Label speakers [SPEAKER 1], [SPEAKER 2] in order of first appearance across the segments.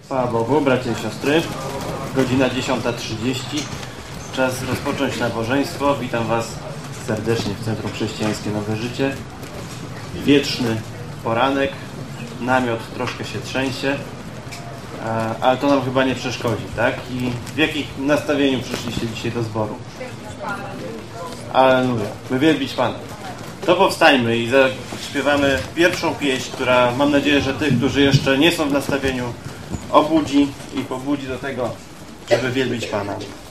[SPEAKER 1] Chwała Bogu, bracia i siostry. Godzina 10:30. Czas rozpocząć nabożeństwo. Witam Was serdecznie w Centrum Chrześcijańskie Nowe Życie. Wietrzny poranek. Namiot troszkę się trzęsie, ale to nam chyba nie przeszkodzi, tak? I w jakim nastawieniu przyszliście dzisiaj do zboru? Alleluja. Wywielbić Pana. To powstańmy i zaśpiewamy pierwszą pieśń, która, mam nadzieję, że tych, którzy jeszcze nie są w nastawieniu, obudzi i pobudzi do tego, żeby wielbić Pana.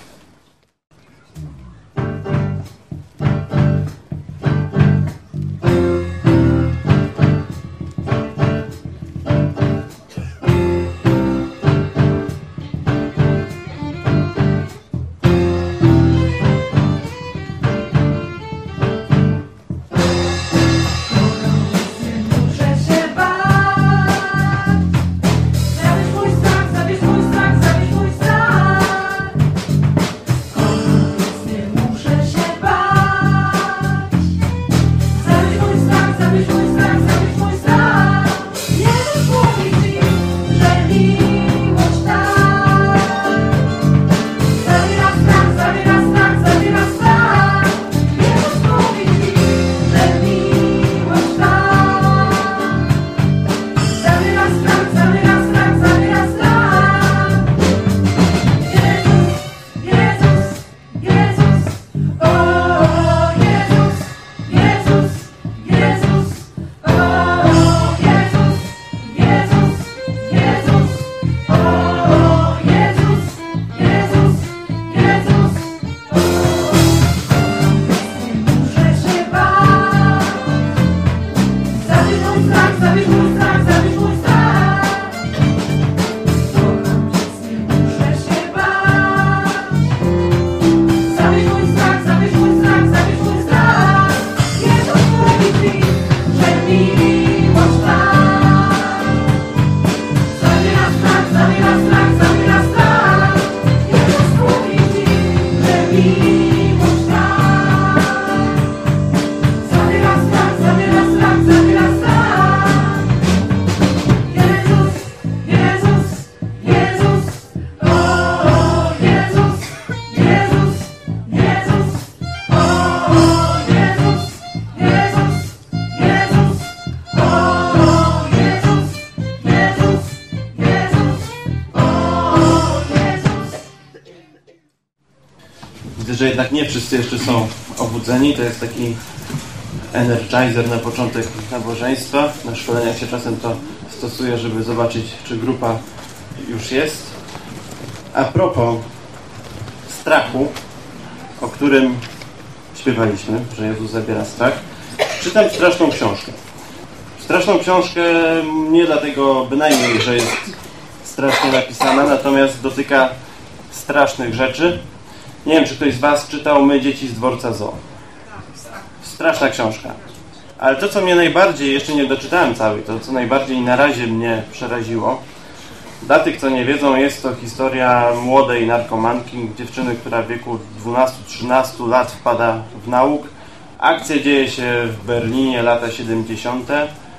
[SPEAKER 1] Że jednak nie wszyscy jeszcze są obudzeni. To jest taki energizer na początek nabożeństwa. Na szkoleniach się czasem to stosuje, żeby zobaczyć, czy grupa już jest. A propos strachu, o którym śpiewaliśmy, że Jezus zabiera strach, czytam straszną książkę. Straszną książkę nie dlatego bynajmniej, że jest strasznie napisana, natomiast dotyka strasznych rzeczy. Nie wiem, czy ktoś z Was czytał My, dzieci z dworca Zoo. Straszna książka. Ale to, co mnie najbardziej, jeszcze nie doczytałem całej, to, co najbardziej na razie mnie przeraziło, dla tych, co nie wiedzą, jest to historia młodej narkomanki, dziewczyny, która w wieku 12-13 lat wpada w nauk. Akcja dzieje się w Berlinie, lata 70.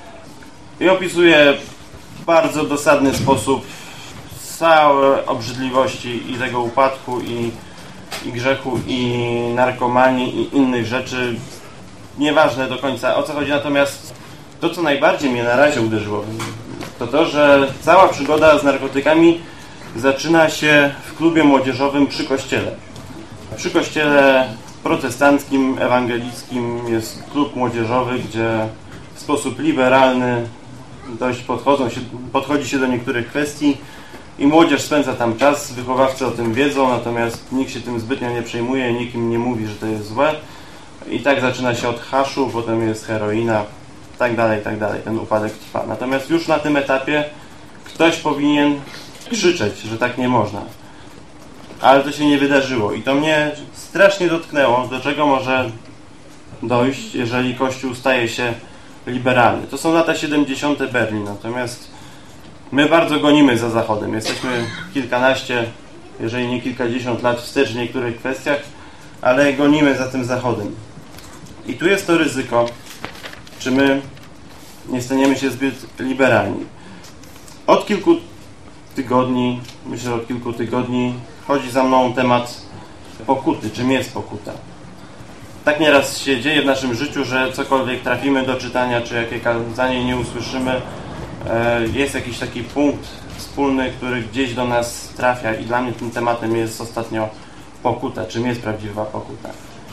[SPEAKER 1] I opisuje w bardzo dosadny sposób całe obrzydliwości i tego upadku, i grzechu, i narkomanii, i innych rzeczy. Nieważne do końca, o co chodzi, natomiast to, co najbardziej mnie na razie uderzyło, to to, że cała przygoda z narkotykami zaczyna się w klubie młodzieżowym przy kościele. Przy kościele protestanckim, ewangelickim jest klub młodzieżowy, gdzie w sposób liberalny dość podchodzi się do niektórych kwestii i młodzież spędza tam czas, wychowawcy o tym wiedzą, natomiast nikt się tym zbytnio nie przejmuje, nikt im nie mówi, że to jest złe. I tak zaczyna się od haszu, potem jest heroina, tak dalej, ten upadek trwa. Natomiast już na tym etapie ktoś powinien krzyczeć, że tak nie można. Ale to się nie wydarzyło i to mnie strasznie dotknęło, do czego może dojść, jeżeli Kościół staje się liberalny. To są lata 70. Berlin, natomiast my bardzo gonimy za Zachodem. Jesteśmy kilkanaście, jeżeli nie kilkadziesiąt lat wstecz w niektórych kwestiach, ale gonimy za tym Zachodem. I tu jest to ryzyko, czy my nie staniemy się zbyt liberalni. Od kilku tygodni, myślę od kilku tygodni, chodzi za mną temat pokuty, czym jest pokuta. Tak nieraz się dzieje w naszym życiu, że cokolwiek trafimy do czytania, czy jakie kazanie nie usłyszymy, jest jakiś taki punkt wspólny, który gdzieś do nas trafia i dla mnie tym tematem jest ostatnio pokuta, czym jest prawdziwa pokuta.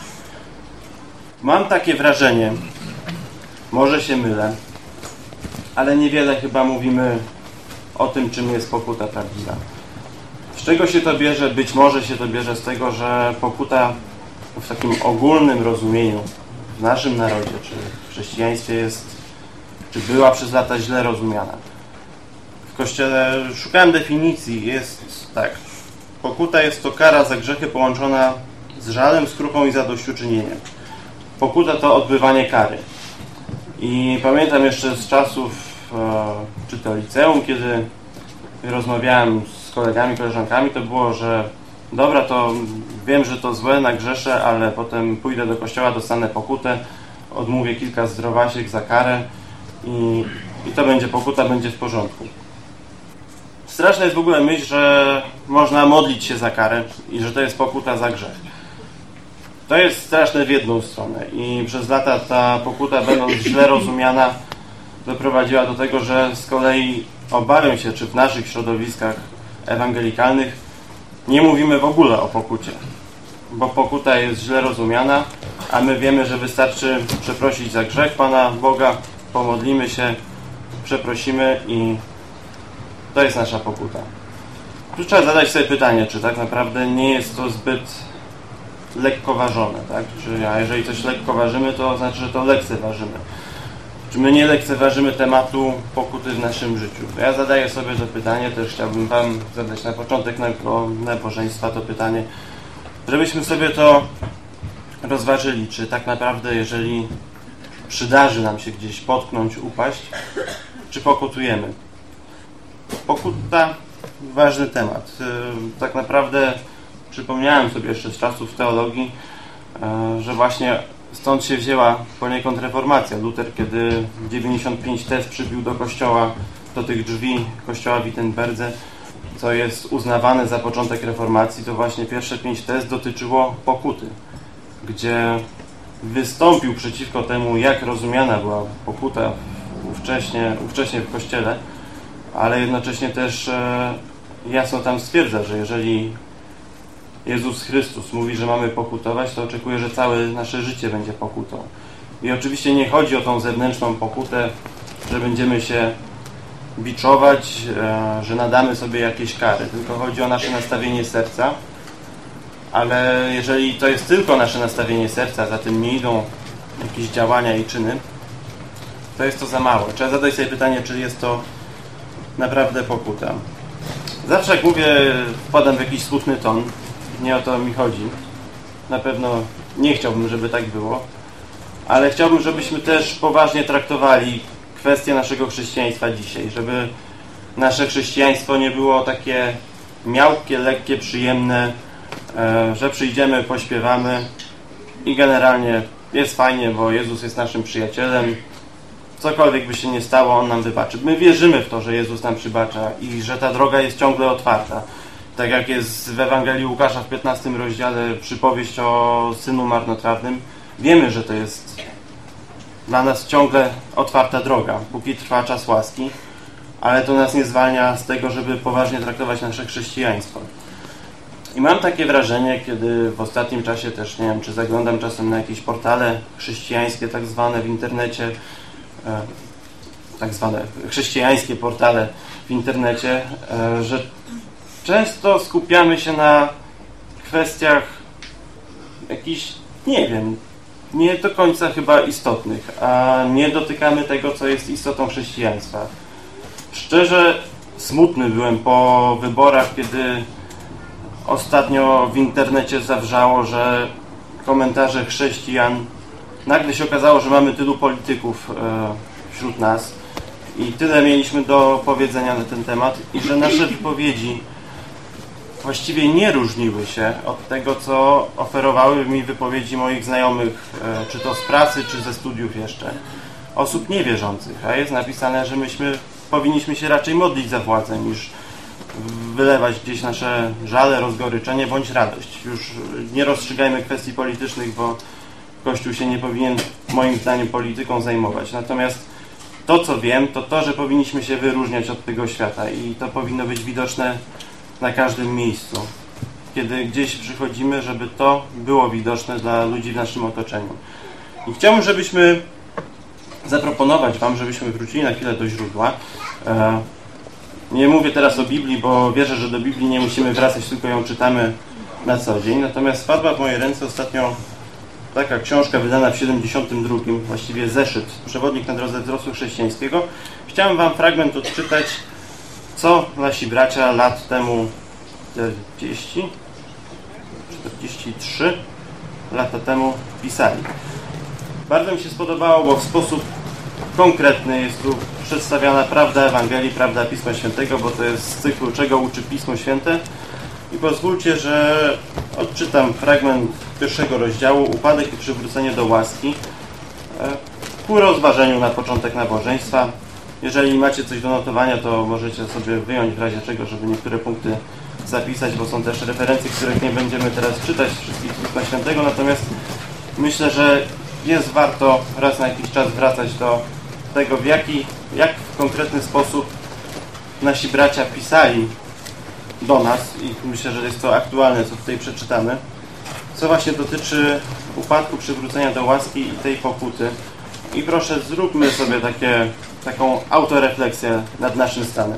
[SPEAKER 1] Mam takie wrażenie, może się mylę, ale niewiele chyba mówimy o tym, czym jest pokuta prawdziwa. Z czego się to bierze? Być może się to bierze z tego, że pokuta w takim ogólnym rozumieniu w naszym narodzie, czy w chrześcijaństwie jest, czy była przez lata źle rozumiana. W Kościele szukałem definicji, jest tak. Pokuta jest to kara za grzechy połączona z żalem, skrupą i zadośćuczynieniem. Pokuta to odbywanie kary. I pamiętam jeszcze z czasów czy to liceum, kiedy rozmawiałem z kolegami, koleżankami, to było, że dobra, to wiem, że to złe, nagrzeszę, ale potem pójdę do kościoła, dostanę pokutę, odmówię kilka zdrowasiek za karę i to będzie pokuta, będzie w porządku. Straszna jest w ogóle myśl, że można modlić się za karę i że to jest pokuta za grzech. To jest straszne w jedną stronę i przez lata ta pokuta, będąc źle rozumiana, doprowadziła do tego, że z kolei obawiam się, czy w naszych środowiskach ewangelikalnych nie mówimy w ogóle o pokucie, bo pokuta jest źle rozumiana, a my wiemy, że wystarczy przeprosić za grzech Pana Boga, pomodlimy się, przeprosimy i to jest nasza pokuta. Tu trzeba zadać sobie pytanie, czy tak naprawdę nie jest to zbyt lekkoważone, tak? A jeżeli coś lekkoważymy, to znaczy, że to lekceważymy. Czy my nie lekceważymy tematu pokuty w naszym życiu? Ja zadaję sobie to pytanie, też chciałbym Wam zadać na początek nabożeństwa to pytanie, żebyśmy sobie to rozważyli, czy tak naprawdę, jeżeli przydarzy nam się gdzieś potknąć, upaść, czy pokutujemy. Pokuta, ważny temat. Tak naprawdę przypomniałem sobie jeszcze z czasów teologii, że właśnie stąd się wzięła poniekąd reformacja. Luther, kiedy 95 tez przybił do kościoła, do tych drzwi kościoła w Wittenberdze, co jest uznawane za początek reformacji, to właśnie pierwsze 5 tez dotyczyło pokuty, gdzie wystąpił przeciwko temu, jak rozumiana była pokuta ówcześnie w kościele, ale jednocześnie też jasno tam stwierdza, że jeżeli Jezus Chrystus mówi, że mamy pokutować, to oczekuje, że całe nasze życie będzie pokutą. I oczywiście nie chodzi o tą zewnętrzną pokutę, że będziemy się biczować, że nadamy sobie jakieś kary, tylko chodzi o nasze nastawienie serca. Ale jeżeli to jest tylko nasze nastawienie serca, za tym nie idą jakieś działania i czyny, to jest to za mało. Trzeba zadać sobie pytanie, czy jest to naprawdę pokuta. Zawsze jak mówię, wpadam w jakiś smutny ton. Nie o to mi chodzi. Na pewno nie chciałbym, żeby tak było. Ale chciałbym, żebyśmy też poważnie traktowali kwestię naszego chrześcijaństwa dzisiaj. Żeby nasze chrześcijaństwo nie było takie miałkie, lekkie, przyjemne, że przyjdziemy, pośpiewamy i generalnie jest fajnie, bo Jezus jest naszym przyjacielem. Cokolwiek by się nie stało, On nam wybaczy. My wierzymy w to, że Jezus nam przybacza i że ta droga jest ciągle otwarta. Tak jak jest w Ewangelii Łukasza w 15 rozdziale przypowieść o synu marnotrawnym. Wiemy, że to jest dla nas ciągle otwarta droga, póki trwa czas łaski, ale to nas nie zwalnia z tego, żeby poważnie traktować nasze chrześcijaństwo. I mam takie wrażenie, kiedy w ostatnim czasie też, nie wiem, czy zaglądam czasem na jakieś portale chrześcijańskie, tak zwane w internecie, tak zwane chrześcijańskie portale w internecie, że często skupiamy się na kwestiach jakichś, nie wiem, nie do końca chyba istotnych, a nie dotykamy tego, co jest istotą chrześcijaństwa. Szczerze smutny byłem po wyborach, kiedy ostatnio w internecie zawrzało, że komentarze chrześcijan, nagle się okazało, że mamy tylu polityków wśród nas i tyle mieliśmy do powiedzenia na ten temat i że nasze wypowiedzi właściwie nie różniły się od tego, co oferowały mi wypowiedzi moich znajomych, czy to z pracy, czy ze studiów jeszcze, osób niewierzących, a jest napisane, że powinniśmy się raczej modlić za władzę, niż wylewać gdzieś nasze żale, rozgoryczenie bądź radość. Już nie rozstrzygajmy kwestii politycznych, bo Kościół się nie powinien, moim zdaniem, polityką zajmować. Natomiast to, co wiem, to, że powinniśmy się wyróżniać od tego świata i to powinno być widoczne na każdym miejscu. Kiedy gdzieś przychodzimy, żeby to było widoczne dla ludzi w naszym otoczeniu. I chciałbym, żebyśmy zaproponować Wam, żebyśmy wrócili na chwilę do źródła. Nie mówię teraz o Biblii, bo wierzę, że do Biblii nie musimy wracać, tylko ją czytamy na co dzień. Natomiast wpadła w moje ręce ostatnio taka książka wydana w 72, właściwie zeszyt, Przewodnik na drodze wzrostu chrześcijańskiego. Chciałem Wam fragment odczytać, co nasi bracia lat temu 43 lata temu pisali. Bardzo mi się spodobało, bo w sposób konkretny jest tu przedstawiana prawda Ewangelii, prawda Pisma Świętego, bo to jest z cyklu Czego uczy Pismo Święte. I pozwólcie, że odczytam fragment pierwszego rozdziału, Upadek i przywrócenie do łaski, ku rozważeniu na początek nabożeństwa. Jeżeli macie coś do notowania, to możecie sobie wyjąć w razie czego, żeby niektóre punkty zapisać, bo są też referencje, których nie będziemy teraz czytać wszystkich Pisma Świętego, natomiast myślę, że jest warto raz na jakiś czas wracać do tego, jak w konkretny sposób nasi bracia pisali do nas i myślę, że jest to aktualne, co tutaj przeczytamy, co właśnie dotyczy upadku, przywrócenia do łaski i tej pokuty. I proszę, zróbmy sobie taką autorefleksję nad naszym stanem.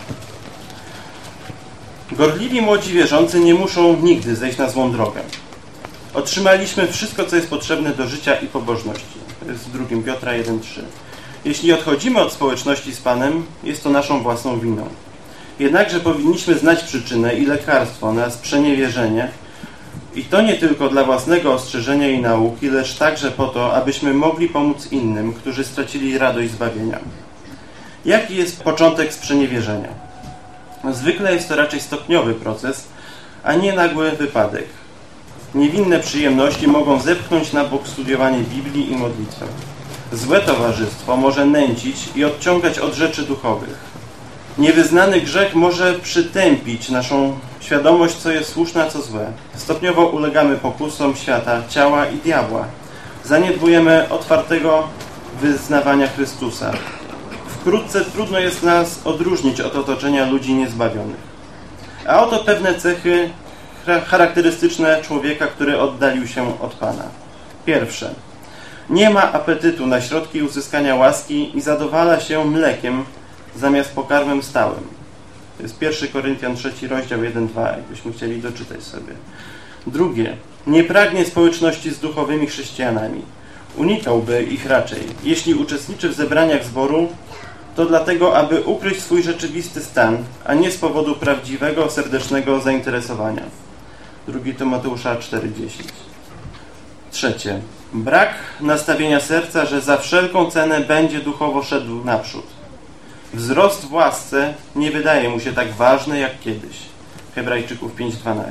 [SPEAKER 1] Gorliwi młodzi wierzący nie muszą nigdy zejść na złą drogę. Otrzymaliśmy wszystko, co jest potrzebne do życia i pobożności. To jest w 2 Piotra 1,3. Jeśli odchodzimy od społeczności z Panem, jest to naszą własną winą. Jednakże powinniśmy znać przyczynę i lekarstwo na sprzeniewierzenie i to nie tylko dla własnego ostrzeżenia i nauki, lecz także po to, abyśmy mogli pomóc innym, którzy stracili radość zbawienia. Jaki jest początek sprzeniewierzenia? Zwykle jest to raczej stopniowy proces, a nie nagły wypadek. Niewinne przyjemności mogą zepchnąć na bok studiowanie Biblii i modlitwę. Złe towarzystwo może nęcić i odciągać od rzeczy duchowych. Niewyznany grzech może przytępić naszą świadomość, co jest słuszne, a co złe. Stopniowo ulegamy pokusom świata, ciała i diabła. Zaniedbujemy otwartego wyznawania Chrystusa. Wkrótce trudno jest nas odróżnić od otoczenia ludzi niezbawionych. A oto pewne cechy charakterystyczne człowieka, który oddalił się od Pana. Pierwsze. Nie ma apetytu na środki uzyskania łaski i zadowala się mlekiem zamiast pokarmem stałym. To jest 1 Koryntian 3 rozdział 1-2, jakbyśmy chcieli doczytać sobie. Drugie. Nie pragnie społeczności z duchowymi chrześcijanami. Unikałby ich raczej. Jeśli uczestniczy w zebraniach zboru, to dlatego, aby ukryć swój rzeczywisty stan, a nie z powodu prawdziwego, serdecznego zainteresowania. 2 Tymoteusza 4,10. Trzecie. Brak nastawienia serca, że za wszelką cenę będzie duchowo szedł naprzód. Wzrost w łasce nie wydaje mu się tak ważny jak kiedyś. Hebrajczyków 5,12.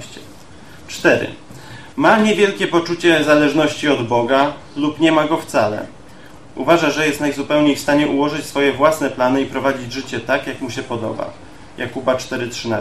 [SPEAKER 1] 4. Ma niewielkie poczucie zależności od Boga lub nie ma go wcale. Uważa, że jest najzupełniej w stanie ułożyć swoje własne plany i prowadzić życie tak, jak mu się podoba. Jakuba 4,13.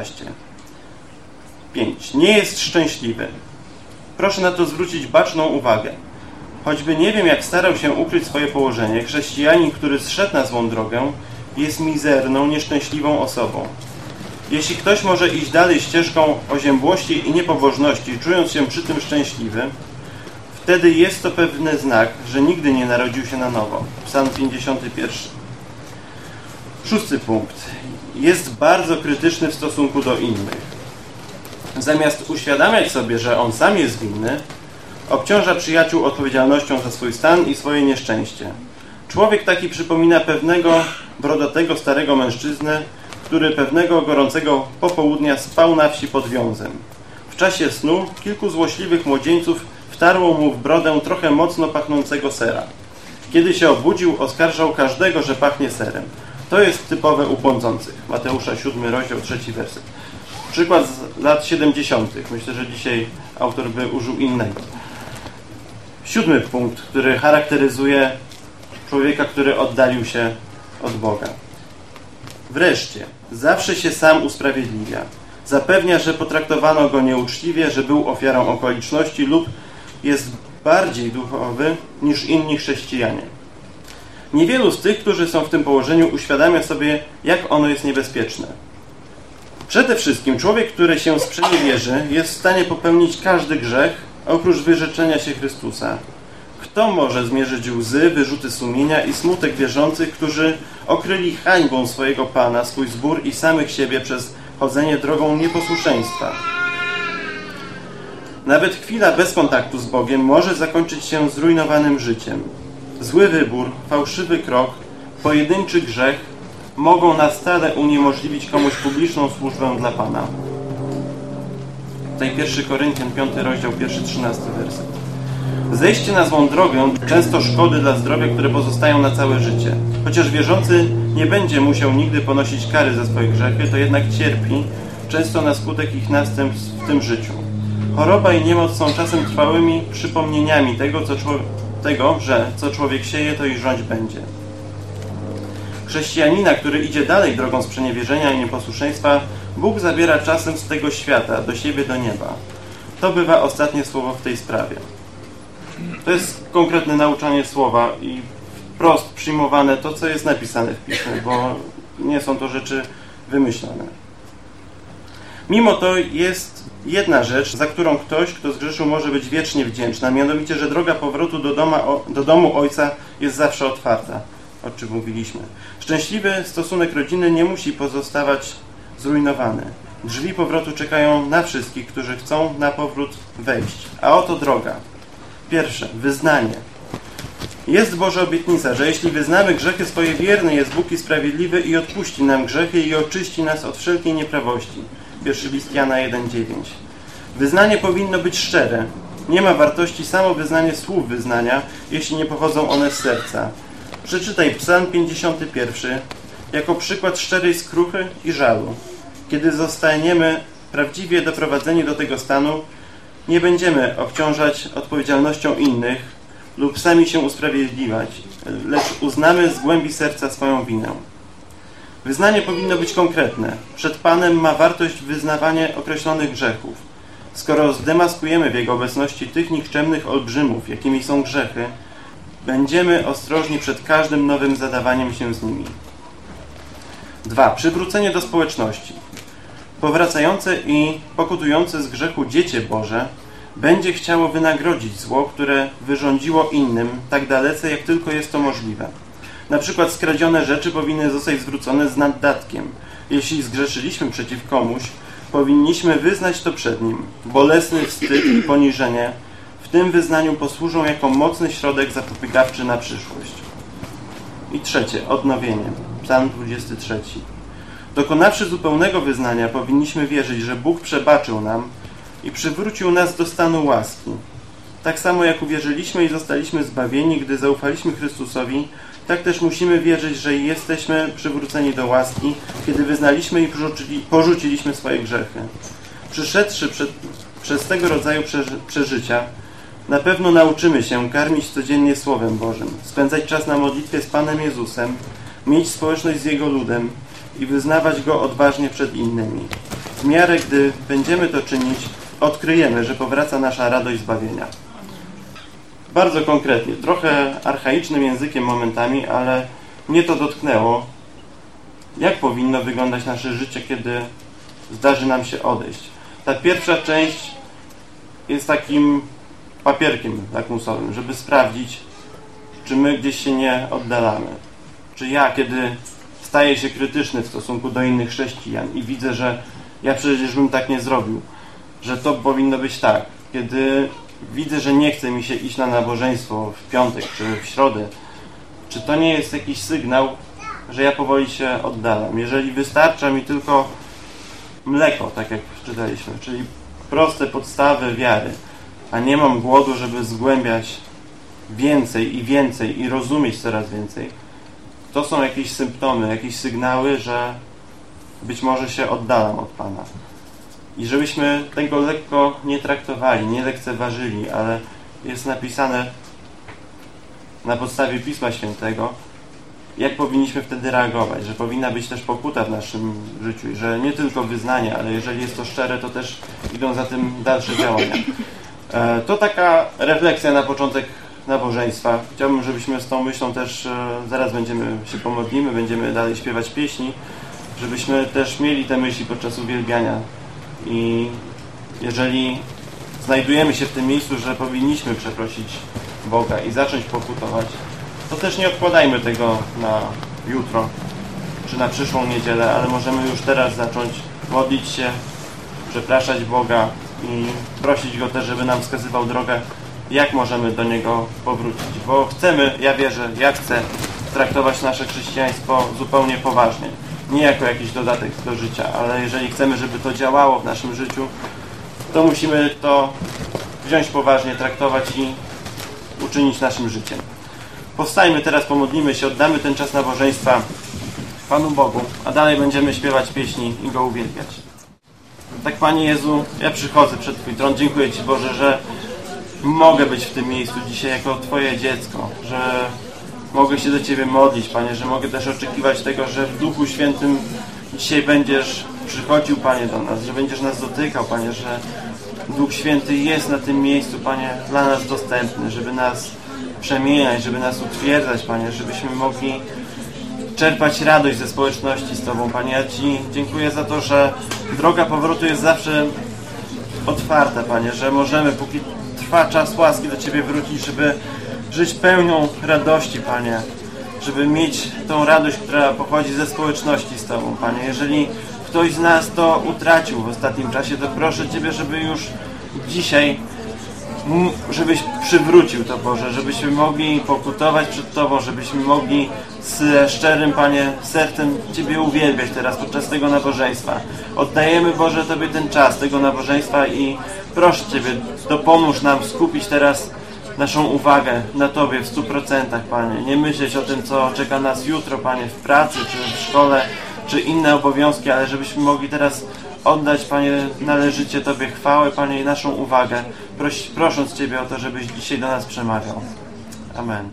[SPEAKER 1] 5. Nie jest szczęśliwy. Proszę na to zwrócić baczną uwagę. Choćby nie wiem, jak starał się ukryć swoje położenie, chrześcijanin, który zszedł na złą drogę, jest mizerną, nieszczęśliwą osobą. Jeśli ktoś może iść dalej ścieżką oziębłości i niepobożności, czując się przy tym szczęśliwy, wtedy jest to pewny znak, że nigdy nie narodził się na nowo. Psalm 51. 6. punkt. Jest bardzo krytyczny w stosunku do innych. Zamiast uświadamiać sobie, że on sam jest winny, obciąża przyjaciół odpowiedzialnością za swój stan i swoje nieszczęście. Człowiek taki przypomina pewnego brodatego starego mężczyznę, który pewnego gorącego popołudnia spał na wsi pod wiązem. W czasie snu kilku złośliwych młodzieńców wtarło mu w brodę trochę mocno pachnącego sera. Kiedy się obudził, oskarżał każdego, że pachnie serem. To jest typowe u błądzących. Mateusza 7 rozdział 3 werset. Przykład z lat 70. Myślę, że dzisiaj autor by użył innego. 7. punkt, który charakteryzuje człowieka, który oddalił się od Boga. Wreszcie, zawsze się sam usprawiedliwia. Zapewnia, że potraktowano go nieuczciwie, że był ofiarą okoliczności lub jest bardziej duchowy niż inni chrześcijanie. Niewielu z tych, którzy są w tym położeniu, uświadamia sobie, jak ono jest niebezpieczne. Przede wszystkim człowiek, który się sprzeniewierzy, jest w stanie popełnić każdy grzech, oprócz wyrzeczenia się Chrystusa. Kto może zmierzyć łzy, wyrzuty sumienia i smutek wierzących, którzy okryli hańbą swojego Pana, swój zbór i samych siebie przez chodzenie drogą nieposłuszeństwa? Nawet chwila bez kontaktu z Bogiem może zakończyć się zrujnowanym życiem. Zły wybór, fałszywy krok, pojedynczy grzech mogą na stale uniemożliwić komuś publiczną służbę dla Pana. Tutaj 1 Koryntian, 5 rozdział, 1-13 werset. Zejście na złą drogę często szkody dla zdrowia, które pozostają na całe życie. Chociaż wierzący nie będzie musiał nigdy ponosić kary za swoje grzechy, to jednak cierpi, często na skutek ich następstw w tym życiu. Choroba i niemoc są czasem trwałymi przypomnieniami tego, że co człowiek sieje, to i żądź będzie. Chrześcijanina, który idzie dalej drogą sprzeniewierzenia i nieposłuszeństwa, Bóg zabiera czasem z tego świata do siebie, do nieba. To bywa ostatnie słowo w tej sprawie. To jest konkretne nauczanie słowa i wprost przyjmowane to, co jest napisane w Piśmie, bo nie są to rzeczy wymyślone. Mimo to jest jedna rzecz, za którą ktoś, kto zgrzeszył, może być wiecznie wdzięczna, mianowicie, że droga powrotu do domu Ojca jest zawsze otwarta, o czym mówiliśmy. Szczęśliwy stosunek rodziny nie musi pozostawać zrujnowany. Drzwi powrotu czekają na wszystkich, którzy chcą na powrót wejść. A oto droga. Pierwsze, wyznanie. Jest Boża obietnica, że jeśli wyznamy grzechy swoje, wierny jest Bóg i sprawiedliwy i odpuści nam grzechy i oczyści nas od wszelkiej nieprawości. Pierwszy list Jana 1,9. Wyznanie powinno być szczere. Nie ma wartości samo wyznanie słów wyznania, jeśli nie pochodzą one z serca. Przeczytaj Psalm 51 jako przykład szczerej skruchy i żalu. Kiedy zostaniemy prawdziwie doprowadzeni do tego stanu, nie będziemy obciążać odpowiedzialnością innych lub sami się usprawiedliwiać, lecz uznamy z głębi serca swoją winę. Wyznanie powinno być konkretne. Przed Panem ma wartość wyznawanie określonych grzechów. Skoro zdemaskujemy w Jego obecności tych nikczemnych olbrzymów, jakimi są grzechy, będziemy ostrożni przed każdym nowym zadawaniem się z nimi. 2. Przywrócenie do społeczności. Powracające i pokutujące z grzechu dziecię Boże będzie chciało wynagrodzić zło, które wyrządziło innym tak dalece, jak tylko jest to możliwe. Na przykład skradzione rzeczy powinny zostać zwrócone z naddatkiem. Jeśli zgrzeszyliśmy przeciw komuś, powinniśmy wyznać to przed nim. Bolesny wstyd i poniżenie w tym wyznaniu posłużą jako mocny środek zapobiegawczy na przyszłość. I 3. Odnowienie. Psalm 23. Dokonawszy zupełnego wyznania, powinniśmy wierzyć, że Bóg przebaczył nam i przywrócił nas do stanu łaski. Tak samo jak uwierzyliśmy i zostaliśmy zbawieni, gdy zaufaliśmy Chrystusowi, tak też musimy wierzyć, że jesteśmy przywróceni do łaski, kiedy wyznaliśmy i porzuciliśmy swoje grzechy. Przyszedłszy przez tego rodzaju przeżycia, na pewno nauczymy się karmić codziennie Słowem Bożym, spędzać czas na modlitwie z Panem Jezusem, mieć społeczność z Jego ludem i wyznawać Go odważnie przed innymi. W miarę, gdy będziemy to czynić, odkryjemy, że powraca nasza radość zbawienia. Bardzo konkretnie, trochę archaicznym językiem momentami, ale mnie to dotknęło. Jak powinno wyglądać nasze życie, kiedy zdarzy nam się odejść? Ta pierwsza część jest takim papierkiem lakmusowym, żeby sprawdzić, czy my gdzieś się nie oddalamy. Czy ja, kiedy staję się krytyczny w stosunku do innych chrześcijan i widzę, że ja przecież bym tak nie zrobił, że to powinno być tak. Kiedy widzę, że nie chce mi się iść na nabożeństwo w piątek czy w środę, czy to nie jest jakiś sygnał, że ja powoli się oddalam? Jeżeli wystarcza mi tylko mleko, tak jak czytaliśmy, czyli proste podstawy wiary, a nie mam głodu, żeby zgłębiać więcej i rozumieć coraz więcej, to są jakieś symptomy, jakieś sygnały, że być może się oddalam od Pana. I żebyśmy tego lekko nie traktowali, nie lekceważyli, ale jest napisane na podstawie Pisma Świętego, jak powinniśmy wtedy reagować, że powinna być też pokuta w naszym życiu, że nie tylko wyznanie, ale jeżeli jest to szczere, to też idą za tym dalsze działania. To taka refleksja na początek nabożeństwa. Chciałbym, żebyśmy z tą myślą też, zaraz się pomodlimy, będziemy dalej śpiewać pieśni, żebyśmy też mieli te myśli podczas uwielbiania. I jeżeli znajdujemy się w tym miejscu, że powinniśmy przeprosić Boga i zacząć pokutować, to też nie odkładajmy tego na jutro czy na przyszłą niedzielę, ale możemy już teraz zacząć modlić się, przepraszać Boga i prosić Go też, żeby nam wskazywał drogę, jak możemy do Niego powrócić. Bo chcemy, ja wierzę, ja chcę traktować nasze chrześcijaństwo zupełnie poważnie. Nie jako jakiś dodatek do życia, ale jeżeli chcemy, żeby to działało w naszym życiu, to musimy to wziąć poważnie, traktować i uczynić naszym życiem. Powstajmy teraz, pomodlimy się, oddamy ten czas nabożeństwa Panu Bogu, a dalej będziemy śpiewać pieśni i Go uwielbiać. Tak, Panie Jezu, ja przychodzę przed Twój tron. Dziękuję Ci, Boże, że mogę być w tym miejscu dzisiaj jako Twoje dziecko, że mogę się do Ciebie modlić, Panie, że mogę też oczekiwać tego, że w Duchu Świętym dzisiaj będziesz przychodził, Panie, do nas, że będziesz nas dotykał, Panie, że Duch Święty jest na tym miejscu, Panie, dla nas dostępny, żeby nas przemieniać, żeby nas utwierdzać, Panie, żebyśmy mogli czerpać radość ze społeczności z Tobą, Panie. Ja Ci dziękuję za to, że droga powrotu jest zawsze otwarta, Panie, że możemy, póki trwa czas łaski, do Ciebie wrócić, żeby żyć pełnią radości, Panie, żeby mieć tą radość, która pochodzi ze społeczności z Tobą, Panie. Jeżeli ktoś z nas to utracił w ostatnim czasie, to proszę Ciebie, żeby już dzisiaj, żebyś przywrócił to, Boże, żebyśmy mogli pokutować przed Tobą, żebyśmy mogli z szczerym, Panie, sercem Ciebie uwielbiać teraz podczas tego nabożeństwa. Oddajemy, Boże, Tobie ten czas tego nabożeństwa i proszę Ciebie, dopomóż nam skupić teraz naszą uwagę na Tobie w 100%, Panie. Nie myśleć o tym, co czeka nas jutro, Panie, w pracy, czy w szkole, czy inne obowiązki, ale żebyśmy mogli teraz oddać, Panie, należycie Tobie chwałę, Panie, i naszą uwagę, prosząc Ciebie o to, żebyś dzisiaj do nas przemawiał. Amen.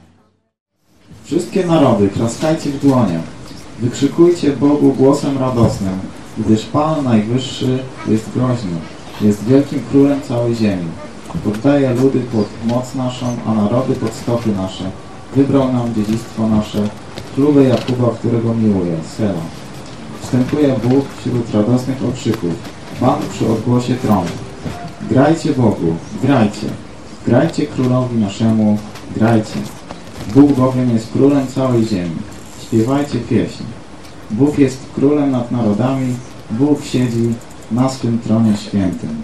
[SPEAKER 2] Wszystkie narody, klaskajcie w dłonie, wykrzykujcie Bogu głosem radosnym, gdyż Pan Najwyższy jest groźny, jest wielkim królem całej ziemi. Poddaje ludy pod moc naszą, a narody pod stopy nasze. Wybrał nam dziedzictwo nasze, chlubę Jakuba, którego miłuje, Sela. Wstępuje Bóg wśród radosnych okrzyków, Pan przy odgłosie trąb. Grajcie Bogu, grajcie, grajcie królowi naszemu, grajcie. Bóg bowiem jest królem całej ziemi. Śpiewajcie pieśń. Bóg jest królem nad narodami, Bóg siedzi na swym tronie świętym.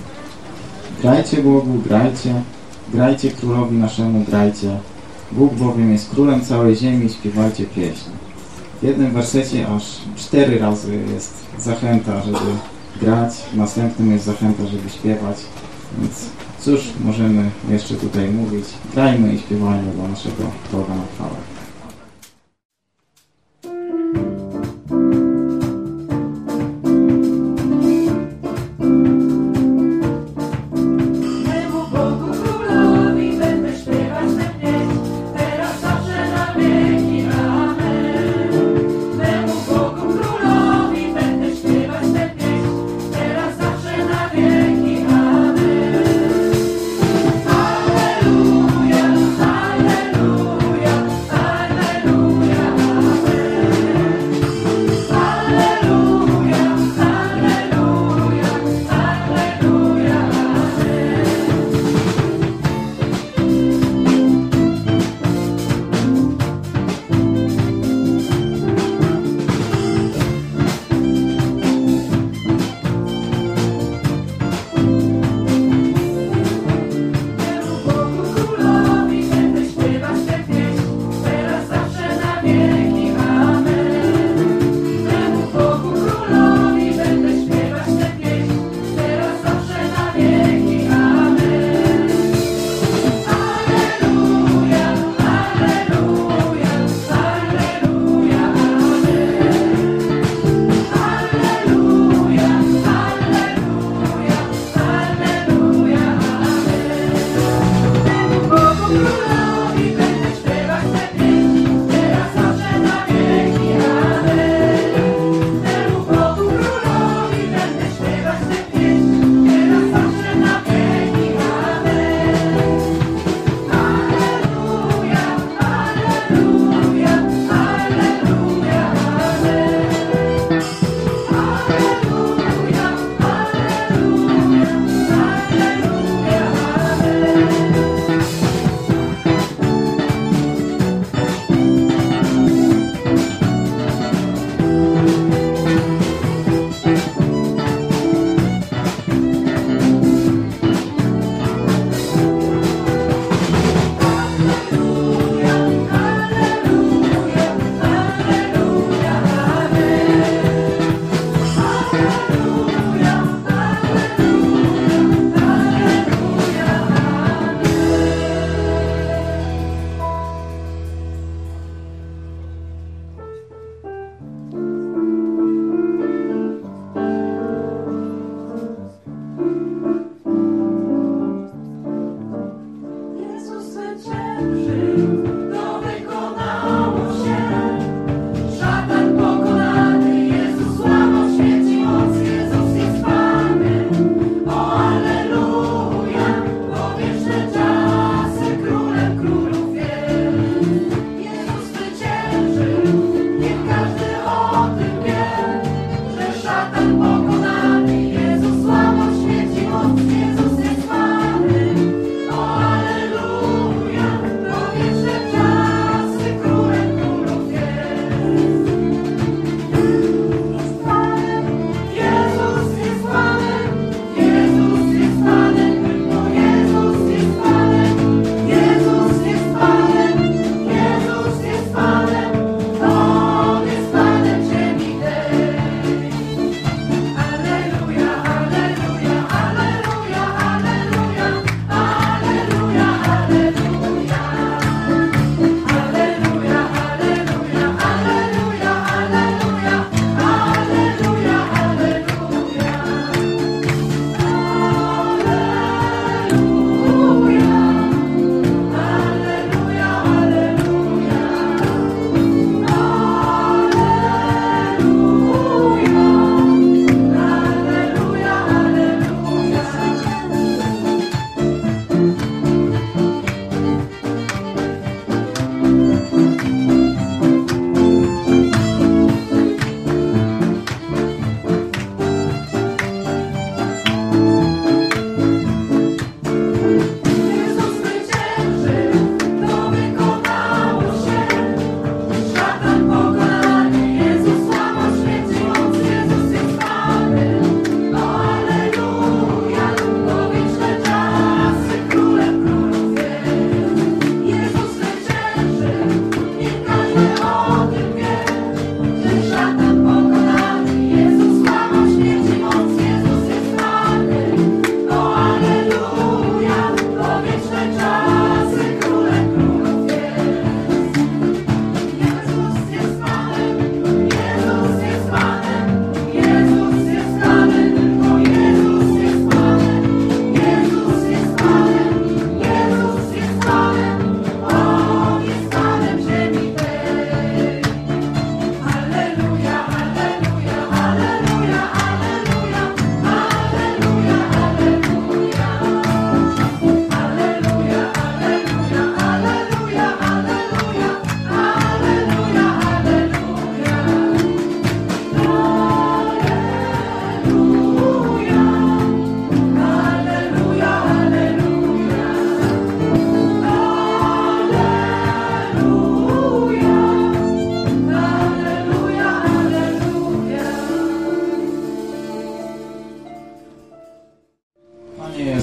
[SPEAKER 2] Grajcie Bogu, grajcie, grajcie królowi naszemu, grajcie. Bóg bowiem jest królem całej ziemi, śpiewajcie pieśń. W jednym wersecie aż 4 razy jest zachęta, żeby grać, w następnym jest zachęta, żeby śpiewać. Więc cóż możemy jeszcze tutaj mówić? Grajmy i śpiewajmy dla naszego Boga na chwałę.
[SPEAKER 3] Alleluja, alleluja.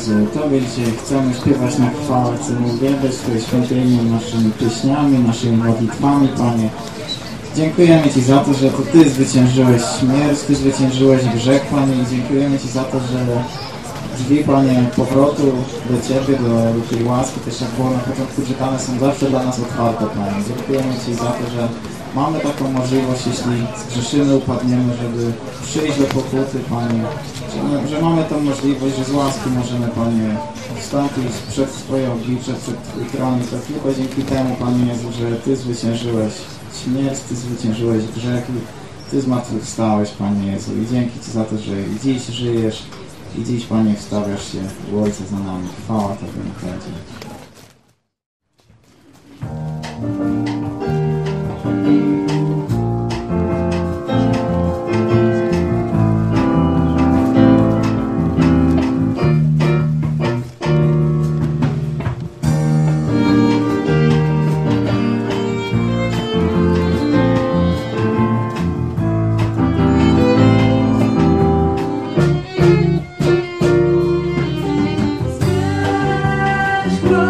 [SPEAKER 2] Jezu, Tobie dzisiaj chcemy śpiewać na chwałę, chcemy uwielbiać Twoje święte imię naszymi pieśniami, naszymi modlitwami, Panie. Dziękujemy Ci za to, że to Ty zwyciężyłeś śmierć, Ty zwyciężyłeś grzech, Panie, i dziękujemy Ci za to, że drzwi, Panie, powrotu do Ciebie, do tej łaski, też jak było na początku czytane, są zawsze dla nas otwarte, Panie. Dziękujemy Ci za to, że mamy taką możliwość, jeśli zgrzeszymy, upadniemy, żeby przyjść do pokuty, Panie. Że mamy tą możliwość, że z łaski możemy, Panie, wstąpić przed Twoje oblicze, przed Twój tron. I to tylko dzięki temu, Panie Jezu, że Ty zwyciężyłeś śmierć, Ty zwyciężyłeś grzech i Ty zmartwychwstałeś, Panie Jezu. I dzięki Ci za to, że i dziś żyjesz, i dziś, Panie, wstawiasz się u Ojca za nami. Chwała Tobie na Chęci.
[SPEAKER 3] Go!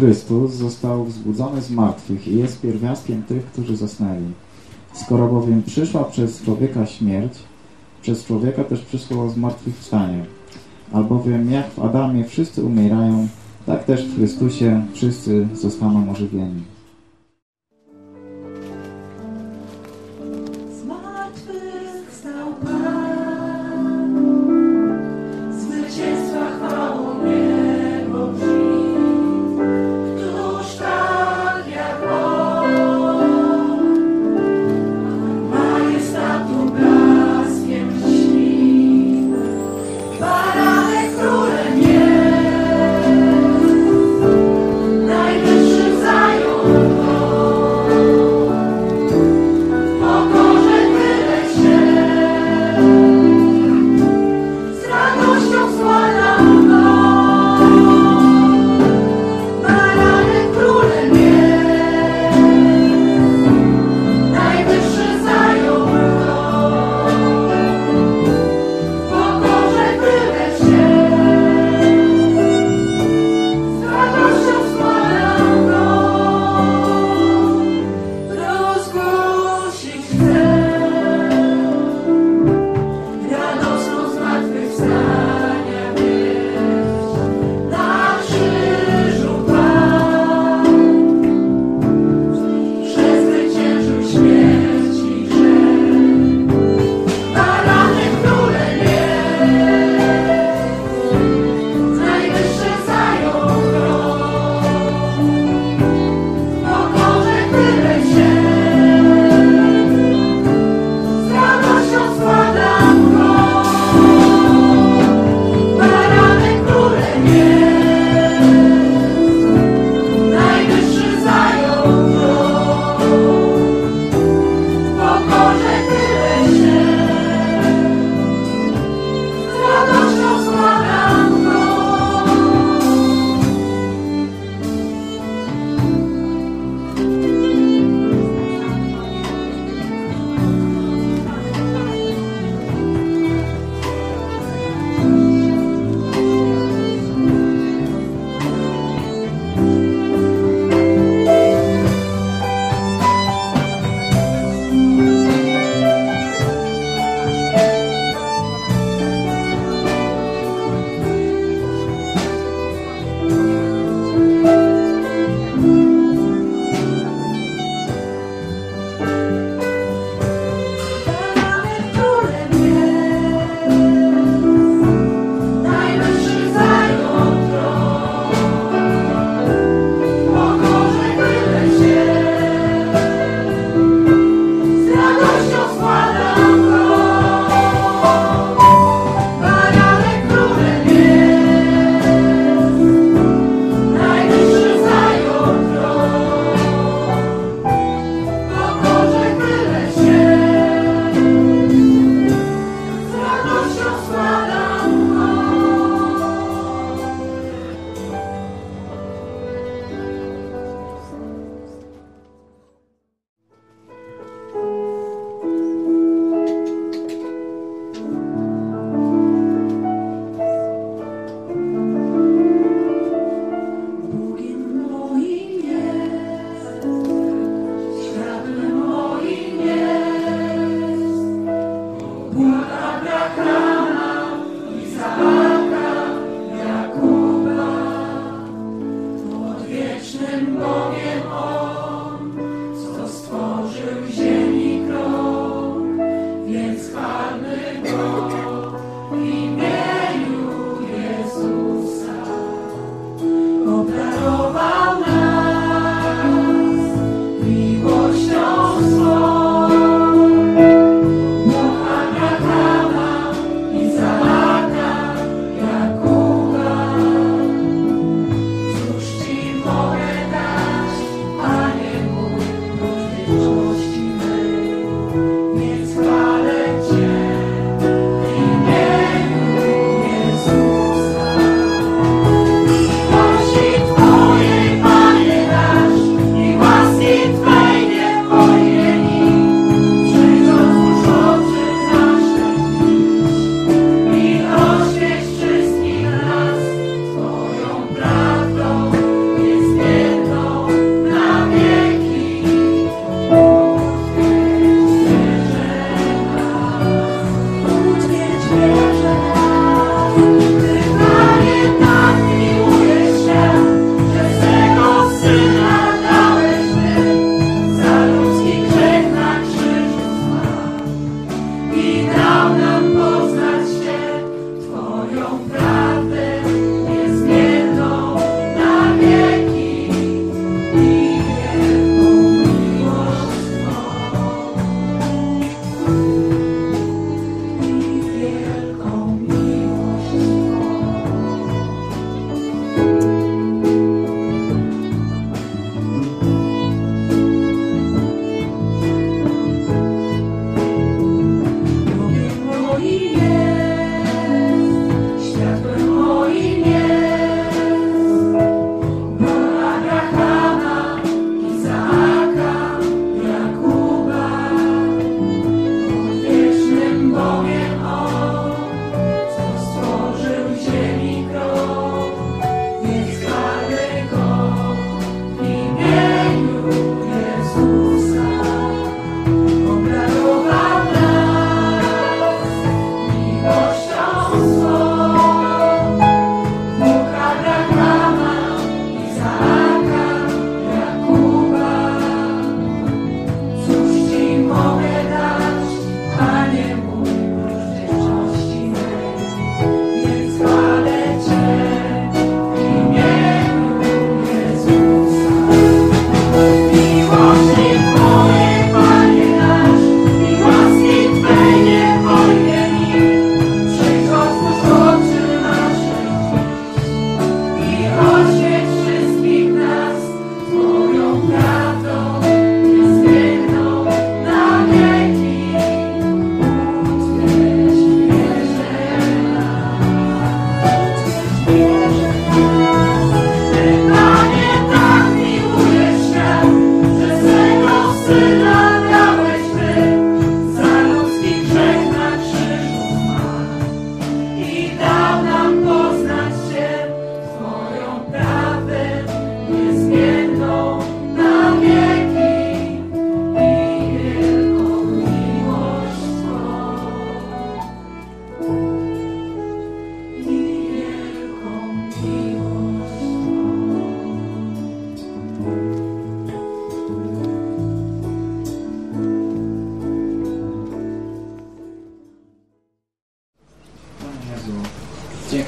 [SPEAKER 2] Chrystus został wzbudzony z martwych i jest pierwiastkiem tych, którzy zasnęli. Skoro bowiem przyszła przez człowieka śmierć, przez człowieka też przyszło zmartwychwstanie. Albowiem jak w Adamie wszyscy umierają, tak też w Chrystusie wszyscy zostaną ożywieni.
[SPEAKER 3] Zmartwychwstał Pan, zwycięstwa chwałą niebo brzmi, któż tak jak On, majestatu blaskiem lśni, baranek królem jest, najwyższym zajął pokorze tyle się, z radością składam go. Baranek królem jest, najwyższy zajął pokorze tyle się, z radością składam go. Rozgłosić chcę radosną zmartwychwstania wieść. Na krzyżu Pan przezwyciężył śmierć i grzech. Baranek królem jest, najwyższy zajął tron. Pokorze tyle się, z radością składam go. Baranek królem jest, najwyższy zajął tron. Pokorze tyle się, z radością składam go. Baranek królem jest, najwyższy zajął tron. Pokorze tyle się, z radością składam go. Baranek królem jest, najwyższy zajął tron. Pokorze tyle się, z radością składam go. Bogiem moim jest, światłem moim jest. Bóg Abrahama, Izaaka, Jakuba. Odwiecznym Bogiem On, co stworzył ziemi krąg, więc chwalmy Go w imieniu Jezusa. Obdarował nas miłością swą. Bóg Abrahama, Izaaka, Jakuba. Cóż Ci mogę dać, Panie mój, prócz wieczności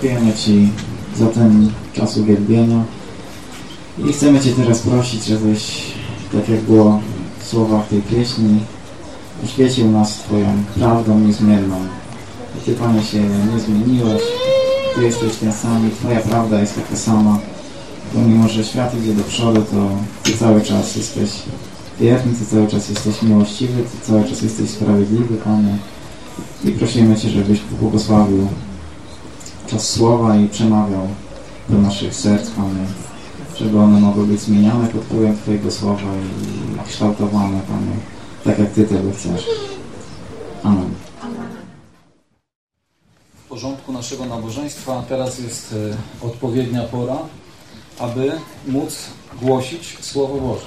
[SPEAKER 2] Dziękujemy Ci za ten czas uwielbienia i chcemy Cię teraz prosić, żebyś, tak jak było w słowach tej pieśni, oświecił nas Twoją prawdą niezmienną. Ty, Panie, się nie zmieniłeś, Ty jesteś ten sam i Twoja prawda jest taka sama. Pomimo, że świat idzie do przodu, to Ty cały czas jesteś wierny, Ty cały czas jesteś miłościwy, Ty cały czas jesteś sprawiedliwy, Panie. I prosimy Cię, żebyś błogosławił czas słowa i przemawiał do naszych serc, Panie, żeby one mogły być zmieniane pod wpływem Twojego słowa i kształtowane, Panie, tak jak Ty tego chcesz. Amen.
[SPEAKER 4] W porządku naszego nabożeństwa teraz jest odpowiednia pora, aby móc głosić Słowo Boże.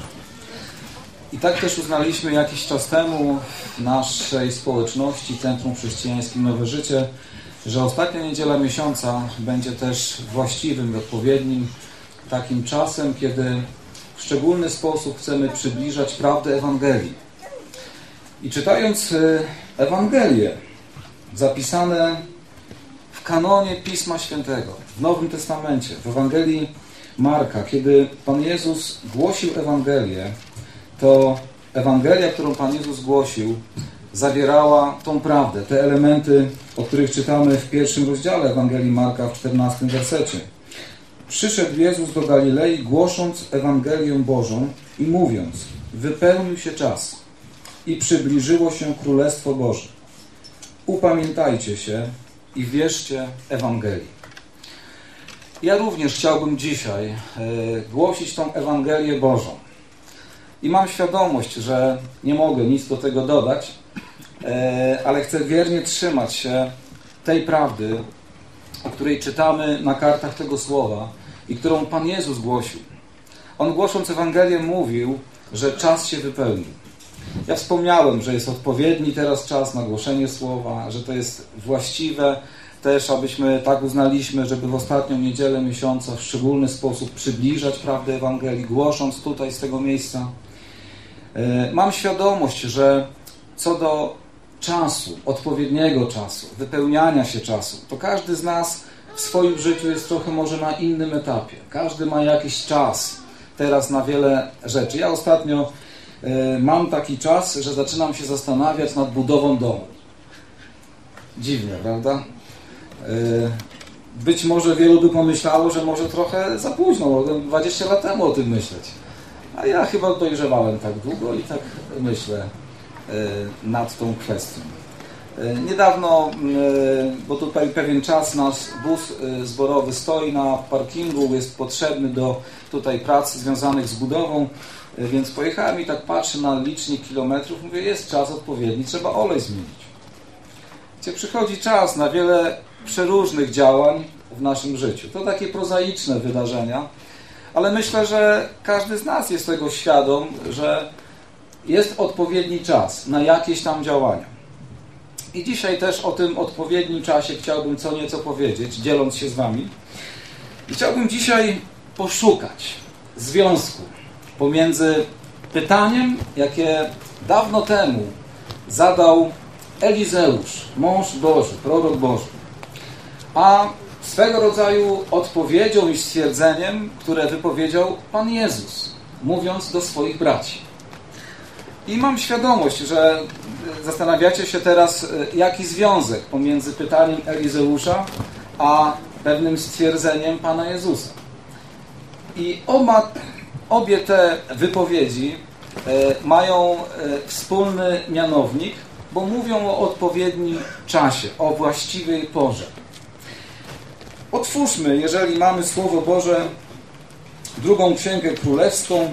[SPEAKER 4] I tak też uznaliśmy jakiś czas temu w naszej społeczności Centrum Chrześcijańskim Nowe Życie, że ostatnia niedziela miesiąca będzie też właściwym i odpowiednim takim czasem, kiedy w szczególny sposób chcemy przybliżać prawdę Ewangelii. I czytając Ewangelię zapisane w kanonie Pisma Świętego, w Nowym Testamencie, w Ewangelii Marka, kiedy Pan Jezus głosił Ewangelię, to Ewangelia, którą Pan Jezus głosił, zawierała tą prawdę, te elementy, o których czytamy w pierwszym rozdziale Ewangelii Marka w 14 wersecie. Przyszedł Jezus do Galilei, głosząc Ewangelię Bożą i mówiąc: wypełnił się czas i przybliżyło się Królestwo Boże. Upamiętajcie się i wierzcie Ewangelii. Ja również chciałbym dzisiaj głosić tą Ewangelię Bożą. I mam świadomość, że nie mogę nic do tego dodać, ale chcę wiernie trzymać się tej prawdy, o której czytamy na kartach tego słowa i którą Pan Jezus głosił. On, głosząc Ewangelię, mówił, że czas się wypełnił. Ja wspomniałem, że jest odpowiedni teraz czas na głoszenie słowa, że to jest właściwe też, abyśmy tak uznaliśmy, żeby w ostatnią niedzielę miesiąca w szczególny sposób przybliżać prawdę Ewangelii, głosząc tutaj z tego miejsca. Mam świadomość, że co do czasu, odpowiedniego czasu, wypełniania się czasu, to każdy z nas w swoim życiu jest trochę może na innym etapie. Każdy ma jakiś czas teraz na wiele rzeczy. Ja ostatnio mam taki czas, że zaczynam się zastanawiać nad budową domu. Dziwne, prawda? Być może wielu by pomyślało, że może trochę za późno, mogłem 20 lat temu o tym myśleć. A ja chyba dojrzewałem tak długo i tak myślę nad tą kwestią. Niedawno, bo tutaj pewien czas nasz bus zborowy stoi na parkingu, jest potrzebny do tutaj prac związanych z budową, więc pojechałem i tak patrzę na licznik kilometrów, mówię, jest czas odpowiedni, trzeba olej zmienić. Gdzie przychodzi czas na wiele przeróżnych działań w naszym życiu. To takie prozaiczne wydarzenia, ale myślę, że każdy z nas jest tego świadom, że jest odpowiedni czas na jakieś tam działania. I dzisiaj też o tym odpowiednim czasie chciałbym co nieco powiedzieć, dzieląc się z Wami. I chciałbym dzisiaj poszukać związku pomiędzy pytaniem, jakie dawno temu zadał Elizeusz, mąż Boży, prorok Boży, a swego rodzaju odpowiedzią i stwierdzeniem, które wypowiedział Pan Jezus, mówiąc do swoich braci. I mam świadomość, że zastanawiacie się teraz, jaki związek pomiędzy pytaniem Elizeusza a pewnym stwierdzeniem Pana Jezusa. I obie te wypowiedzi mają wspólny mianownik, bo mówią o odpowiednim czasie, o właściwej porze. Otwórzmy, jeżeli mamy Słowo Boże, 2 Księgę Królewską,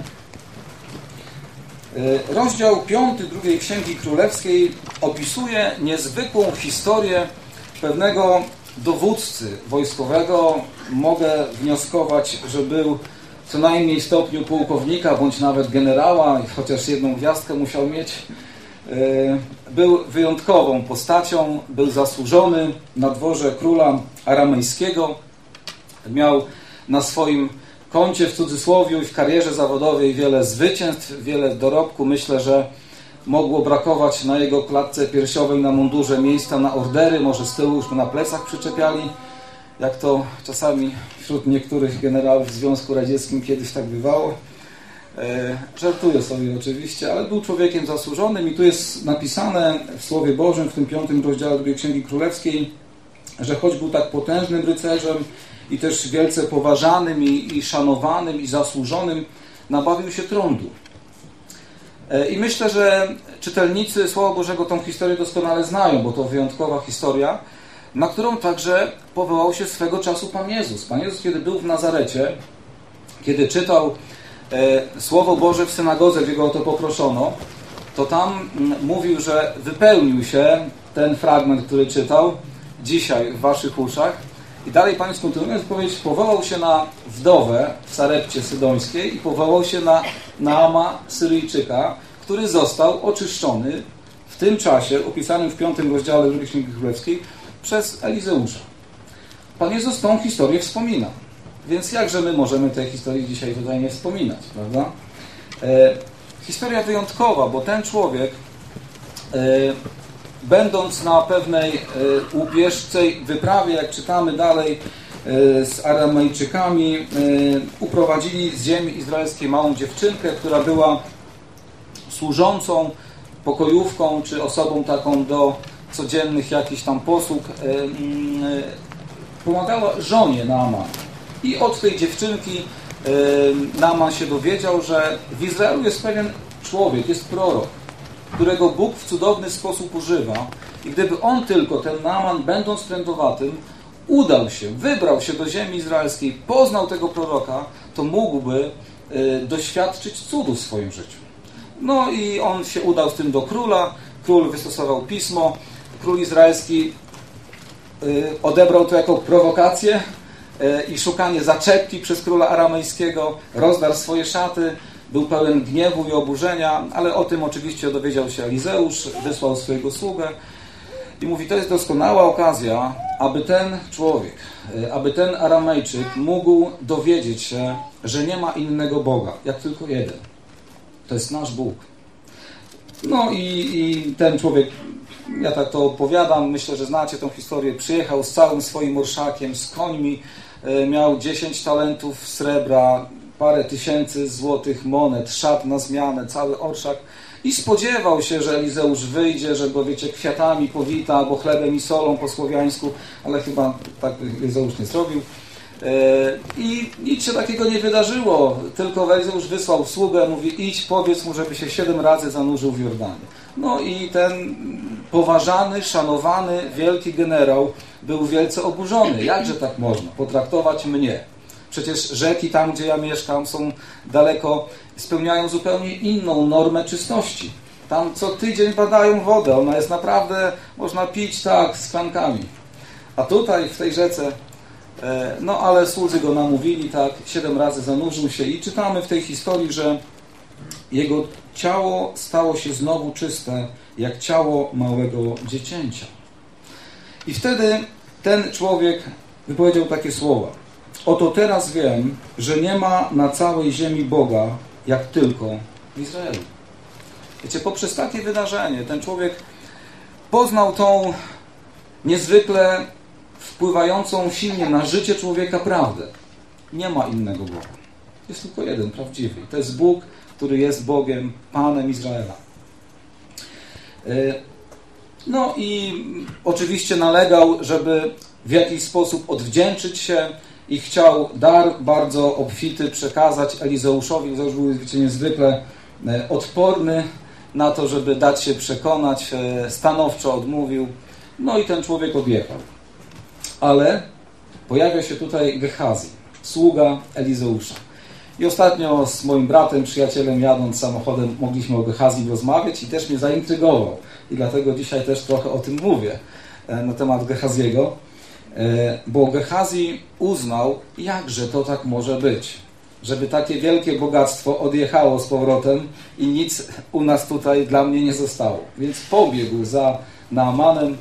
[SPEAKER 4] rozdział 5 2 Księgi Królewskiej opisuje niezwykłą historię pewnego dowódcy wojskowego. Mogę wnioskować, że był co najmniej w stopniu pułkownika, bądź nawet generała, chociaż jedną gwiazdkę musiał mieć. Był wyjątkową postacią, był zasłużony na dworze króla aramejskiego. Miał na swoim koncie, w cudzysłowie, i w karierze zawodowej wiele zwycięstw, wiele dorobku. Myślę, że mogło brakować na jego klatce piersiowej, na mundurze miejsca na ordery, może z tyłu już na plecach przyczepiali jak to czasami wśród niektórych generałów w Związku Radzieckim kiedyś tak bywało. Żartuję sobie oczywiście, ale był człowiekiem zasłużonym i tu jest napisane w Słowie Bożym, w tym 5 rozdziale II Księgi Królewskiej, że choć był tak potężnym rycerzem i też wielce poważanym i szanowanym i zasłużonym, nabawił się trądu. I myślę, że czytelnicy Słowa Bożego tą historię doskonale znają, bo to wyjątkowa historia, na którą także powołał się swego czasu Pan Jezus. Pan Jezus, kiedy był w Nazarecie, kiedy czytał Słowo Boże w synagodze, gdzie go o to poproszono, to tam mówił, że wypełnił się ten fragment, który czytał dzisiaj w waszych uszach. I dalej Pan Jezus kontynuując powiedzieć, powołał się na wdowę w Sarepcie Sydońskiej i powołał się na Naama Syryjczyka, który został oczyszczony w tym czasie, opisanym w 5 rozdziale II Księgi Królewskiej, przez Elizeusza. Pan Jezus tą historię wspomina. Więc jakże my możemy tej historii dzisiaj tutaj nie wspominać, prawda? Historia wyjątkowa, bo ten człowiek, będąc na pewnej łupieżczej wyprawie, jak czytamy dalej, z Aramejczykami, uprowadzili z ziemi izraelskiej małą dziewczynkę, która była służącą, pokojówką, czy osobą taką do codziennych jakichś tam posług, pomagała żonie Naamana. I od tej dziewczynki Naaman się dowiedział, że w Izraelu jest pewien człowiek, jest prorok, którego Bóg w cudowny sposób używa. I gdyby on tylko, ten Naaman, będąc trędowatym, udał się, wybrał się do ziemi izraelskiej, poznał tego proroka, to mógłby doświadczyć cudu w swoim życiu. No i on się udał z tym do króla, król wystosował pismo, król izraelski odebrał to jako prowokację i szukanie zaczepki przez króla aramejskiego, rozdarł swoje szaty, był pełen gniewu i oburzenia, ale o tym oczywiście dowiedział się Elizeusz, wysłał swojego sługę i mówi, to jest doskonała okazja, aby ten człowiek, aby ten Aramejczyk mógł dowiedzieć się, że nie ma innego Boga, jak tylko jeden. To jest nasz Bóg. No i ten człowiek, ja tak to opowiadam, myślę, że znacie tą historię, przyjechał z całym swoim orszakiem, z końmi, miał 10 talentów srebra, parę tysięcy złotych monet, szat na zmianę, cały orszak i spodziewał się, że Elizeusz wyjdzie, że go, wiecie, kwiatami powita, albo chlebem i solą po słowiańsku, ale chyba tak Elizeusz nie zrobił. I nic się takiego nie wydarzyło, tylko Elizeusz wysłał sługę, mówi, idź, powiedz mu, żeby się 7 razy zanurzył w Jordanie. No i ten poważany, szanowany, wielki generał był wielce oburzony. Jakże tak można potraktować mnie? Przecież rzeki tam, gdzie ja mieszkam, są daleko, spełniają zupełnie inną normę czystości. Tam co tydzień badają wodę, ona jest naprawdę, można pić tak, z szklankami. A tutaj, w tej rzece, no ale słudzy go namówili, tak, 7 razy zanurzył się i czytamy w tej historii, że jego ciało stało się znowu czyste, jak ciało małego dziecięcia. I wtedy ten człowiek wypowiedział takie słowa. Oto teraz wiem, że nie ma na całej ziemi Boga, jak tylko w Izraelu. Wiecie, poprzez takie wydarzenie ten człowiek poznał tą niezwykle wpływającą silnie na życie człowieka prawdę. Nie ma innego Boga. Jest tylko jeden, prawdziwy. To jest Bóg, który jest Bogiem, Panem Izraela. No i oczywiście nalegał, żeby w jakiś sposób odwdzięczyć się i chciał dar bardzo obfity przekazać Elizeuszowi. Elizeusz był, wiecie, niezwykle odporny na to, żeby dać się przekonać, stanowczo odmówił. No i ten człowiek odjechał. Ale pojawia się tutaj Gehazi, sługa Elizeusza. I ostatnio z moim bratem, przyjacielem, jadąc samochodem, mogliśmy o Gehazim rozmawiać i też mnie zaintrygował. I dlatego dzisiaj też trochę o tym mówię, na temat Gehaziego. Bo Gehazi uznał, jakże to tak może być, żeby takie wielkie bogactwo odjechało z powrotem i nic u nas tutaj dla mnie nie zostało. Więc pobiegł za Naamanem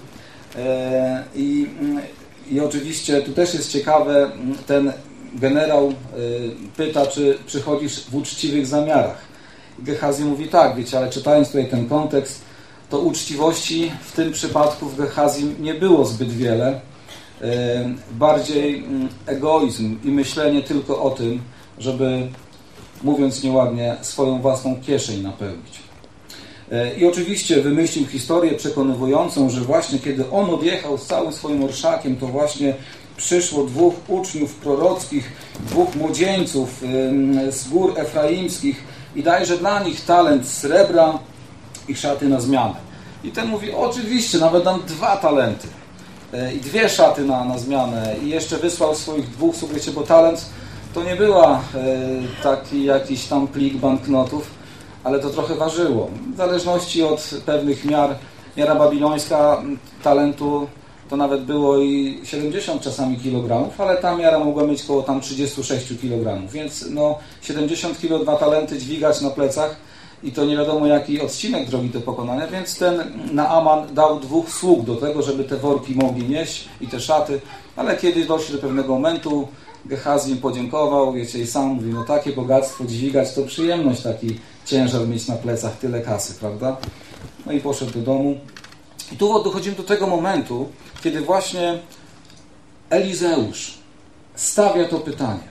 [SPEAKER 4] i oczywiście tu też jest ciekawe, ten generał pyta, czy przychodzisz w uczciwych zamiarach. Gehazi mówi tak, wiecie, ale czytając tutaj ten kontekst, to uczciwości w tym przypadku w Gehazim nie było zbyt wiele. bardziej egoizm i myślenie tylko o tym, żeby, mówiąc nieładnie, swoją własną kieszeń napełnić. I oczywiście wymyślił historię przekonywującą, że właśnie kiedy on odjechał z całym swoim orszakiem, to właśnie przyszło 2 uczniów prorockich, 2 młodzieńców z gór efraimskich i dajże dla nich talent srebra i szaty na zmianę. I ten mówi, oczywiście, nawet dam 2 talenty i 2 szaty na zmianę i jeszcze wysłał swoich 2, słuchajcie, bo talent to nie była taki jakiś tam plik banknotów, ale to trochę ważyło. W zależności od pewnych miar, miara babilońska talentu to nawet było i 70 czasami kilogramów, ale ta miara mogła mieć około tam 36 kilogramów, więc no 70 kg 2 talenty dźwigać na plecach i to nie wiadomo jaki odcinek drogi do pokonania, więc ten Naaman dał 2 sług do tego, żeby te worki mogli nieść i te szaty, ale kiedy doszli do pewnego momentu, Gehazi im podziękował, wiecie, i sam mówi, no takie bogactwo dźwigać to przyjemność, taki ciężar mieć na plecach, tyle kasy, prawda? No i poszedł do domu. I tu dochodzimy do tego momentu, kiedy właśnie Elizeusz stawia to pytanie.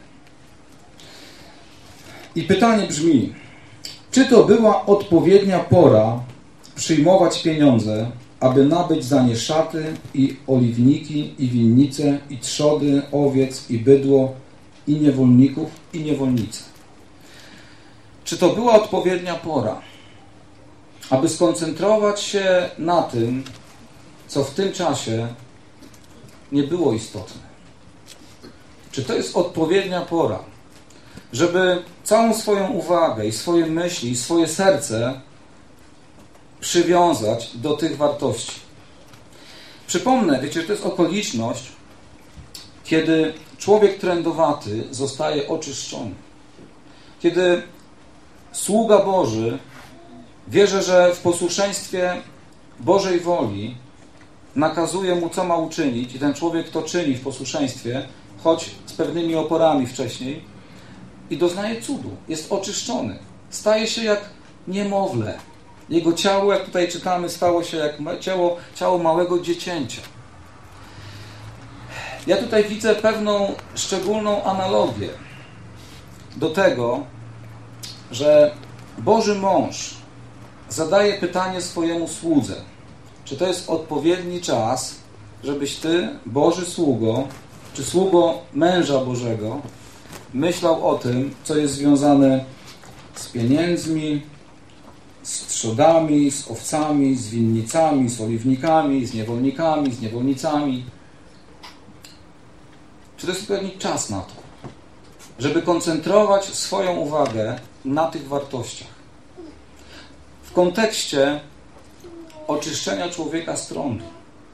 [SPEAKER 4] I pytanie brzmi, czy to była odpowiednia pora przyjmować pieniądze, aby nabyć za nie szaty i oliwniki, i winnice, i trzody, owiec, i bydło, i niewolników, i niewolnice? Czy to była odpowiednia pora, aby skoncentrować się na tym, co w tym czasie nie było istotne? Czy to jest odpowiednia pora, żeby całą swoją uwagę i swoje myśli, i swoje serce przywiązać do tych wartości? Przypomnę, wiecie, że to jest okoliczność, kiedy człowiek trędowaty zostaje oczyszczony. Kiedy sługa Boży wierzy, że w posłuszeństwie Bożej woli nakazuje mu, co ma uczynić i ten człowiek to czyni w posłuszeństwie, choć z pewnymi oporami wcześniej, i doznaje cudu. Jest oczyszczony. Staje się jak niemowlę. Jego ciało, jak tutaj czytamy, stało się jak ciało małego dziecięcia. Ja tutaj widzę pewną szczególną analogię do tego, że Boży mąż zadaje pytanie swojemu słudze. Czy to jest odpowiedni czas, żebyś ty, Boży sługo, czy sługo męża Bożego, myślał o tym, co jest związane z pieniędzmi, z trzodami, z owcami, z winnicami, z oliwnikami, z niewolnikami, z niewolnicami. Czy to jest odpowiedni czas na to, żeby koncentrować swoją uwagę na tych wartościach? W kontekście oczyszczenia człowieka z trądu.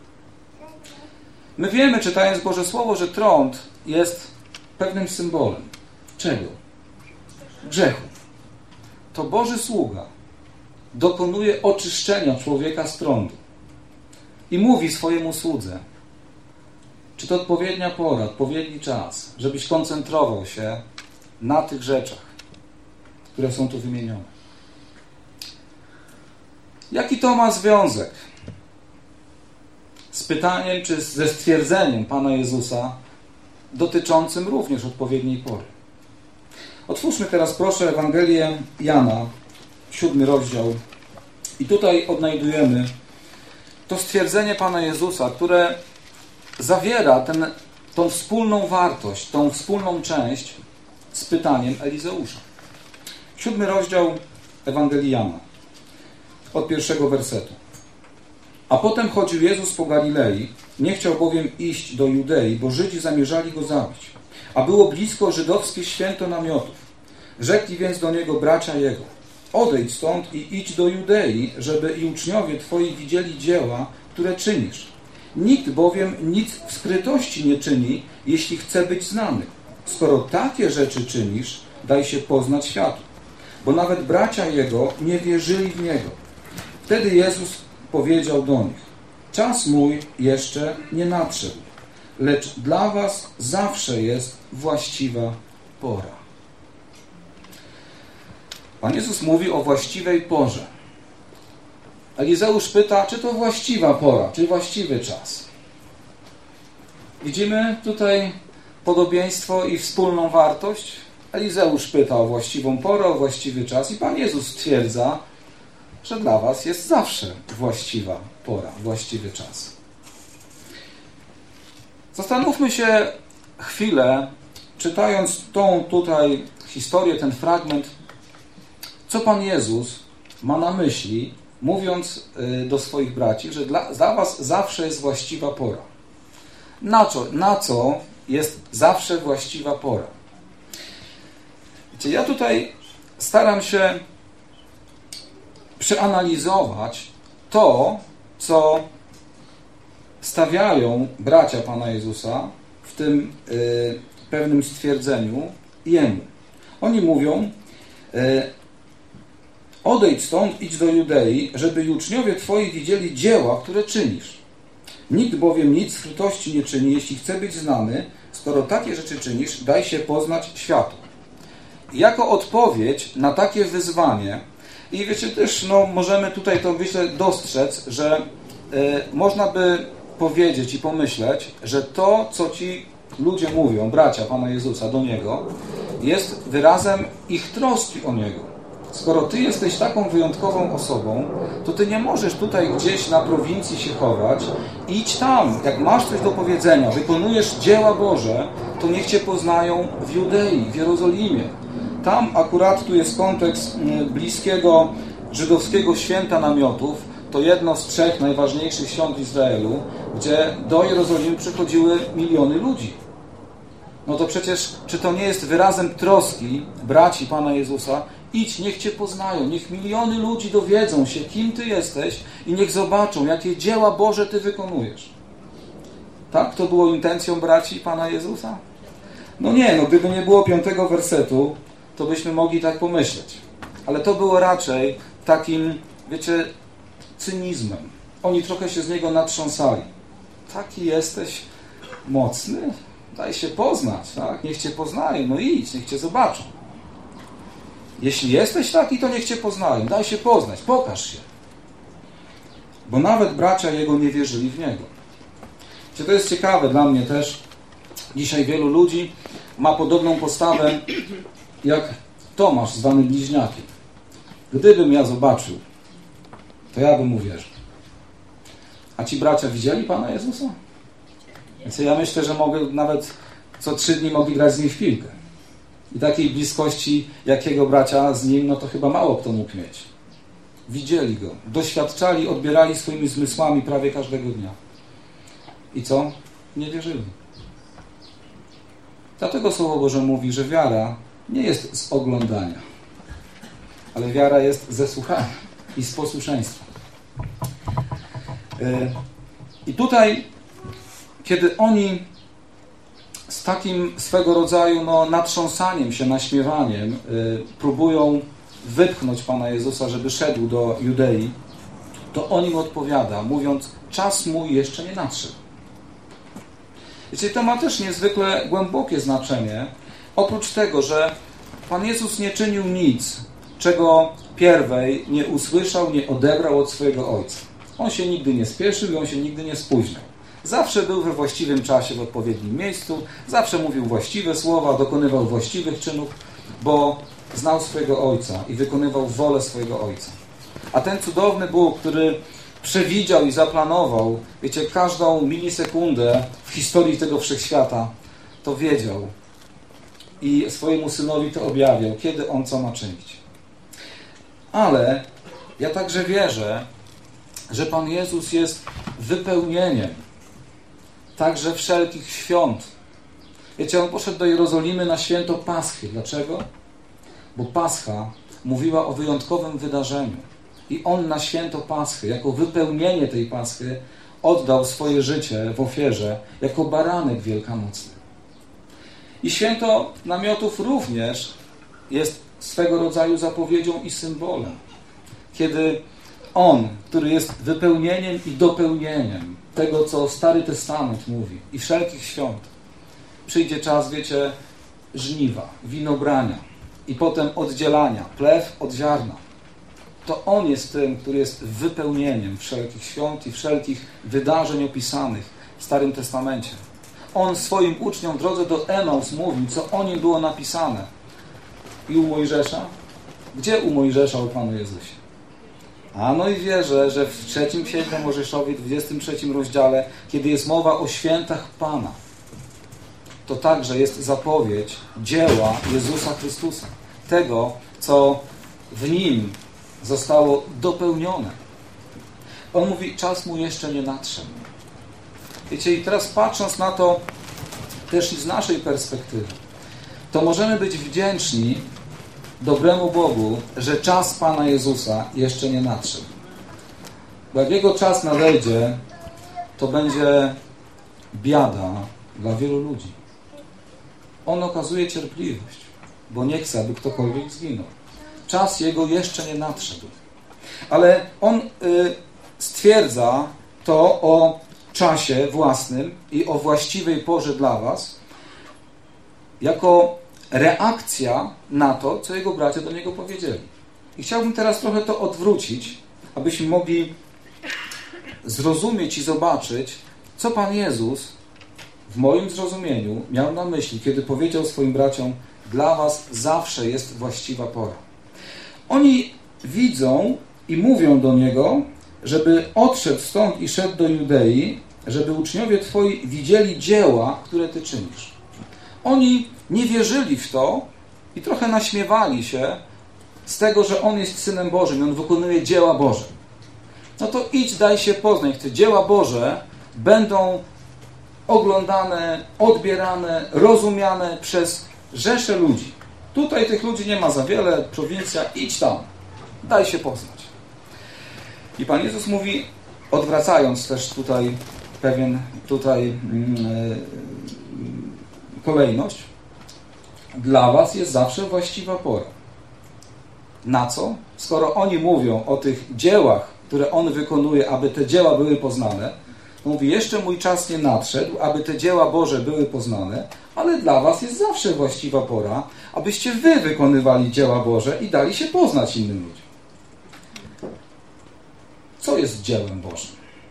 [SPEAKER 4] My wiemy, czytając Boże Słowo, że trąd jest pewnym symbolem. Czego? Grzechu. To Boży sługa dokonuje oczyszczenia człowieka z trądu i mówi swojemu słudze, czy to odpowiednia pora, odpowiedni czas, żebyś koncentrował się na tych rzeczach, które są tu wymienione. Jaki to ma związek z pytaniem, czy ze stwierdzeniem Pana Jezusa dotyczącym również odpowiedniej pory? Otwórzmy teraz proszę Ewangelię Jana, 7 rozdział. I tutaj odnajdujemy to stwierdzenie Pana Jezusa, które zawiera tą wspólną wartość, tą wspólną część z pytaniem Elizeusza. 7 rozdział Ewangelii Jana, od 1 wersetu. A potem chodził Jezus po Galilei, nie chciał bowiem iść do Judei, bo Żydzi zamierzali go zabić. A było blisko żydowskie święto namiotów. Rzekli więc do niego bracia jego: odejdź stąd i idź do Judei, żeby i uczniowie twoi widzieli dzieła, które czynisz. Nikt bowiem nic w skrytości nie czyni, jeśli chce być znany. Skoro takie rzeczy czynisz, daj się poznać światu. Bo nawet bracia jego nie wierzyli w niego. Wtedy Jezus powiedział do nich: czas mój jeszcze nie nadszedł, lecz dla was zawsze jest właściwa pora. Pan Jezus mówi o właściwej porze. Elizeusz pyta, czy to właściwa pora, czy właściwy czas. Widzimy tutaj podobieństwo i wspólną wartość. Elizeusz pyta o właściwą porę, o właściwy czas i Pan Jezus stwierdza, że dla was jest zawsze właściwa pora, właściwy czas. Zastanówmy się chwilę, czytając tą tutaj historię, ten fragment, co Pan Jezus ma na myśli, mówiąc do swoich braci, że dla was zawsze jest właściwa pora. Na co jest zawsze właściwa pora? Wiecie, ja tutaj staram się przeanalizować to, co stawiają bracia Pana Jezusa w tym pewnym stwierdzeniu Jemu. Oni mówią, odejdź stąd, idź do Judei, żeby i uczniowie Twoi widzieli dzieła, które czynisz. Nikt bowiem nic w skrytości nie czyni, jeśli chce być znany, skoro takie rzeczy czynisz, daj się poznać światu. Jako odpowiedź na takie wyzwanie, i wiecie też, możemy tutaj to myślę dostrzec, że można by powiedzieć i pomyśleć, że to, co ci ludzie mówią, bracia Pana Jezusa do Niego, jest wyrazem ich troski o Niego. Skoro Ty jesteś taką wyjątkową osobą, to Ty nie możesz tutaj gdzieś na prowincji się chować. Idź tam, jak masz coś do powiedzenia, wykonujesz dzieła Boże, to niech Cię poznają w Judei, w Jerozolimie. Tam akurat tu jest kontekst bliskiego żydowskiego święta namiotów. To jedno z 3 najważniejszych świąt w Izraelu, gdzie do Jerozolimy przychodziły miliony ludzi. No to przecież, czy to nie jest wyrazem troski braci Pana Jezusa? Idź, niech Cię poznają, niech miliony ludzi dowiedzą się, kim Ty jesteś i niech zobaczą, jakie dzieła Boże Ty wykonujesz. Tak? To było intencją braci Pana Jezusa? No nie, gdyby nie było 5 wersetu, to byśmy mogli tak pomyśleć. Ale to było raczej takim, wiecie, cynizmem. Oni trochę się z niego natrząsali. Taki jesteś mocny? Daj się poznać, tak? Niech Cię poznają, idź, niech Cię zobaczą. Jeśli jesteś taki, to niech Cię poznają. Daj się poznać, pokaż się. Bo nawet bracia Jego nie wierzyli w Niego. To jest ciekawe dla mnie też. Dzisiaj wielu ludzi ma podobną postawę jak Tomasz, zwany bliźniakiem. Gdybym ja zobaczył, to ja bym uwierzył. A ci bracia widzieli Pana Jezusa? Więc ja myślę, że mogę nawet co 3 dni mogli grać z nim w piłkę. I takiej bliskości jakiego bracia z nim, to chyba mało kto mógł mieć. Widzieli Go, doświadczali, odbierali swoimi zmysłami prawie każdego dnia. I co? Nie wierzyli. Dlatego Słowo Boże mówi, że wiara nie jest z oglądania, ale wiara jest ze słuchania i z posłuszeństwa. I tutaj, kiedy oni z takim swego rodzaju natrząsaniem się, naśmiewaniem próbują wypchnąć Pana Jezusa, żeby szedł do Judei, to on im odpowiada, mówiąc, czas mój jeszcze nie nadszedł. Wiecie, to ma też niezwykle głębokie znaczenie, oprócz tego, że Pan Jezus nie czynił nic, czego pierwej nie usłyszał, nie odebrał od swojego Ojca. On się nigdy nie spieszył i on się nigdy nie spóźniał. Zawsze był we właściwym czasie, w odpowiednim miejscu, zawsze mówił właściwe słowa, dokonywał właściwych czynów, bo znał swojego Ojca i wykonywał wolę swojego Ojca. A ten cudowny Bóg, który przewidział i zaplanował, wiecie, każdą milisekundę w historii tego wszechświata, to wiedział i swojemu Synowi to objawiał, kiedy On co ma czynić. Ale ja także wierzę, że Pan Jezus jest wypełnieniem także wszelkich świąt. Wiecie, On poszedł do Jerozolimy na święto Paschy. Dlaczego? Bo Pascha mówiła o wyjątkowym wydarzeniu. I On na święto Paschy, jako wypełnienie tej Paschy, oddał swoje życie w ofierze, jako baranek wielkanocny. I święto namiotów również jest swego rodzaju zapowiedzią i symbolem. Kiedy On, który jest wypełnieniem i dopełnieniem tego, co Stary Testament mówi i wszelkich świąt, przyjdzie czas, wiecie, żniwa, winobrania i potem oddzielania, plew od ziarna. To On jest tym, który jest wypełnieniem wszelkich świąt i wszelkich wydarzeń opisanych w Starym Testamencie. On swoim uczniom w drodze do Emaus mówił, co o nim było napisane. I u Mojżesza? Gdzie u Mojżesza o Panu Jezusie? A no i wierzę, że w 3 księdze Mojżeszowi, w 23 rozdziale, kiedy jest mowa o świętach Pana, to także jest zapowiedź dzieła Jezusa Chrystusa. Tego, co w Nim zostało dopełnione. On mówi, czas Mu jeszcze nie nadszedł. Wiecie, i teraz patrząc na to też i z naszej perspektywy, to możemy być wdzięczni dobremu Bogu, że czas Pana Jezusa jeszcze nie nadszedł. Bo jak Jego czas nadejdzie, to będzie biada dla wielu ludzi. On okazuje cierpliwość, bo nie chce, aby ktokolwiek zginął. Czas Jego jeszcze nie nadszedł. Ale On stwierdza to o czasie własnym i o właściwej porze dla was jako reakcja na to, co Jego bracia do Niego powiedzieli. I chciałbym teraz trochę to odwrócić, abyśmy mogli zrozumieć i zobaczyć, co Pan Jezus w moim zrozumieniu miał na myśli, kiedy powiedział swoim braciom, dla was zawsze jest właściwa pora. Oni widzą i mówią do Niego, żeby odszedł stąd i szedł do Judei, żeby uczniowie Twoi widzieli dzieła, które Ty czynisz. Oni nie wierzyli w to i trochę naśmiewali się z tego, że On jest Synem Bożym i On wykonuje dzieła Boże. No to idź, daj się poznać. Te dzieła Boże będą oglądane, odbierane, rozumiane przez rzesze ludzi. Tutaj tych ludzi nie ma za wiele, prowincja, idź tam, daj się poznać. I Pan Jezus mówi, odwracając też tutaj kolejność, dla was jest zawsze właściwa pora. Na co? Skoro oni mówią o tych dziełach, które On wykonuje, aby te dzieła były poznane, mówi, jeszcze mój czas nie nadszedł, aby te dzieła Boże były poznane, ale dla was jest zawsze właściwa pora, abyście wy wykonywali dzieła Boże i dali się poznać innym ludziom. Co jest dziełem Bożym?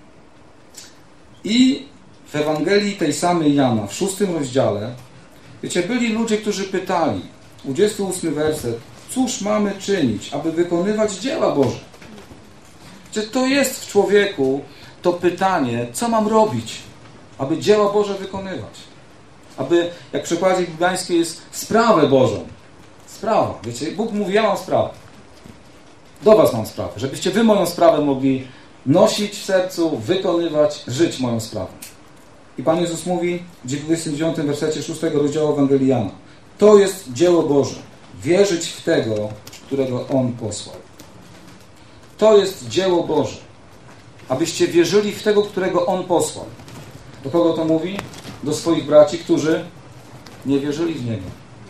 [SPEAKER 4] I w Ewangelii tej samej Jana, w 6 rozdziale, wiecie, byli ludzie, którzy pytali, 28 werset, cóż mamy czynić, aby wykonywać dzieła Boże? Wiecie, to jest w człowieku to pytanie, co mam robić, aby dzieła Boże wykonywać? Aby, jak w przekładzie biblijskim jest sprawę Bożą. Sprawa, wiecie, Bóg mówi, ja mam sprawę. Do was mam sprawę, żebyście wy moją sprawę mogli nosić w sercu, wykonywać, żyć moją sprawę. I Pan Jezus mówi w 29 wersecie 6 rozdziału Ewangelii Jana. To jest dzieło Boże. Wierzyć w tego, którego On posłał. To jest dzieło Boże. Abyście wierzyli w tego, którego On posłał. Do kogo to mówi? Do swoich braci, którzy nie wierzyli w Niego.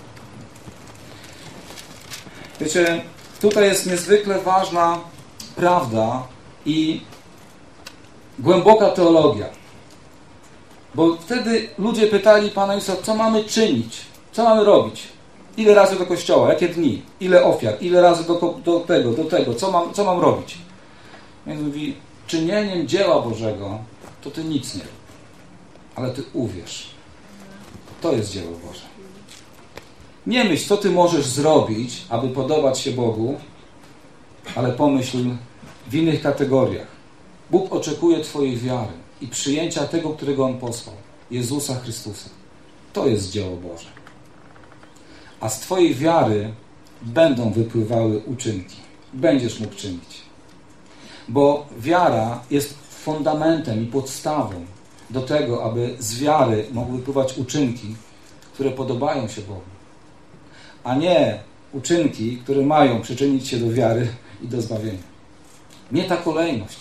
[SPEAKER 4] Wiecie, tutaj jest niezwykle ważna prawda i głęboka teologia. Bo wtedy ludzie pytali Pana Jezusa, co mamy czynić? Co mamy robić? Ile razy do kościoła? Jakie dni? Ile ofiar? Ile razy do tego? Co mam robić? Więc mówi, czynieniem dzieła Bożego to ty nic nie rób. Ale ty uwierz. To jest dzieło Boże. Nie myśl, co ty możesz zrobić, aby podobać się Bogu, ale pomyśl w innych kategoriach. Bóg oczekuje twojej wiary i przyjęcia tego, którego On posłał. Jezusa Chrystusa. To jest dzieło Boże. A z twojej wiary będą wypływały uczynki. Będziesz mógł czynić. Bo wiara jest fundamentem i podstawą do tego, aby z wiary mogły wypływać uczynki, które podobają się Bogu. A nie uczynki, które mają przyczynić się do wiary i do zbawienia. Nie ta kolejność.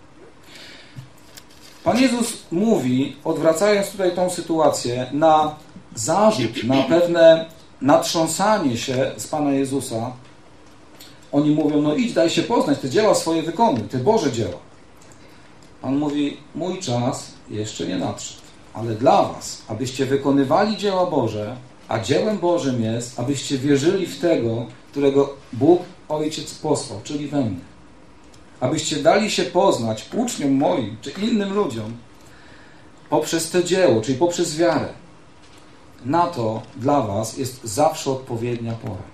[SPEAKER 4] Pan Jezus mówi, odwracając tutaj tą sytuację, na zarzut, na pewne natrząsanie się z Pana Jezusa. Oni mówią, no idź, daj się poznać, te dzieła swoje wykonuj, te Boże dzieła. Pan mówi, mój czas jeszcze nie nadszedł, ale dla was, abyście wykonywali dzieła Boże, a dziełem Bożym jest, abyście wierzyli w tego, którego Bóg, Ojciec posłał, czyli we mnie. Abyście dali się poznać uczniom moim, czy innym ludziom, poprzez to dzieło, czyli poprzez wiarę. Na to dla was jest zawsze odpowiednia pora.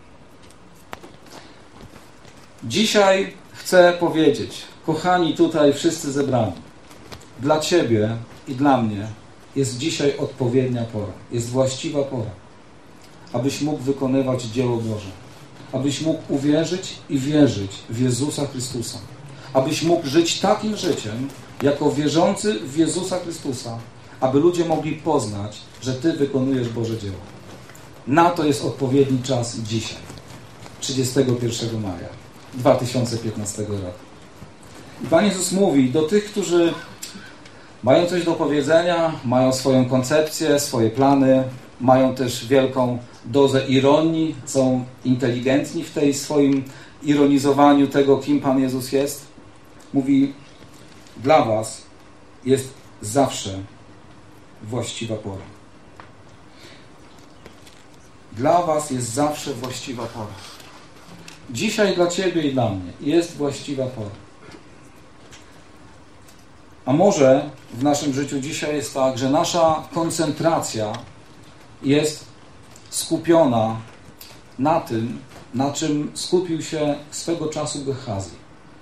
[SPEAKER 4] Dzisiaj chcę powiedzieć, kochani tutaj wszyscy zebrani, dla ciebie i dla mnie jest dzisiaj odpowiednia pora, jest właściwa pora, abyś mógł wykonywać dzieło Boże, abyś mógł uwierzyć i wierzyć w Jezusa Chrystusa, abyś mógł żyć takim życiem, jako wierzący w Jezusa Chrystusa, aby ludzie mogli poznać, że Ty wykonujesz Boże dzieło. Na to jest odpowiedni czas dzisiaj, 31 maja 2015 roku. I Pan Jezus mówi do tych, którzy mają coś do powiedzenia, mają swoją koncepcję, swoje plany, mają też wielką dozę ironii, są inteligentni w tej swoim ironizowaniu tego, kim Pan Jezus jest. Mówi, dla was jest zawsze właściwa pora. Dla was jest zawsze właściwa pora. Dzisiaj dla ciebie i dla mnie jest właściwa pora. A może w naszym życiu dzisiaj jest tak, że nasza koncentracja jest skupiona na tym, na czym skupił się swego czasu Gehazi.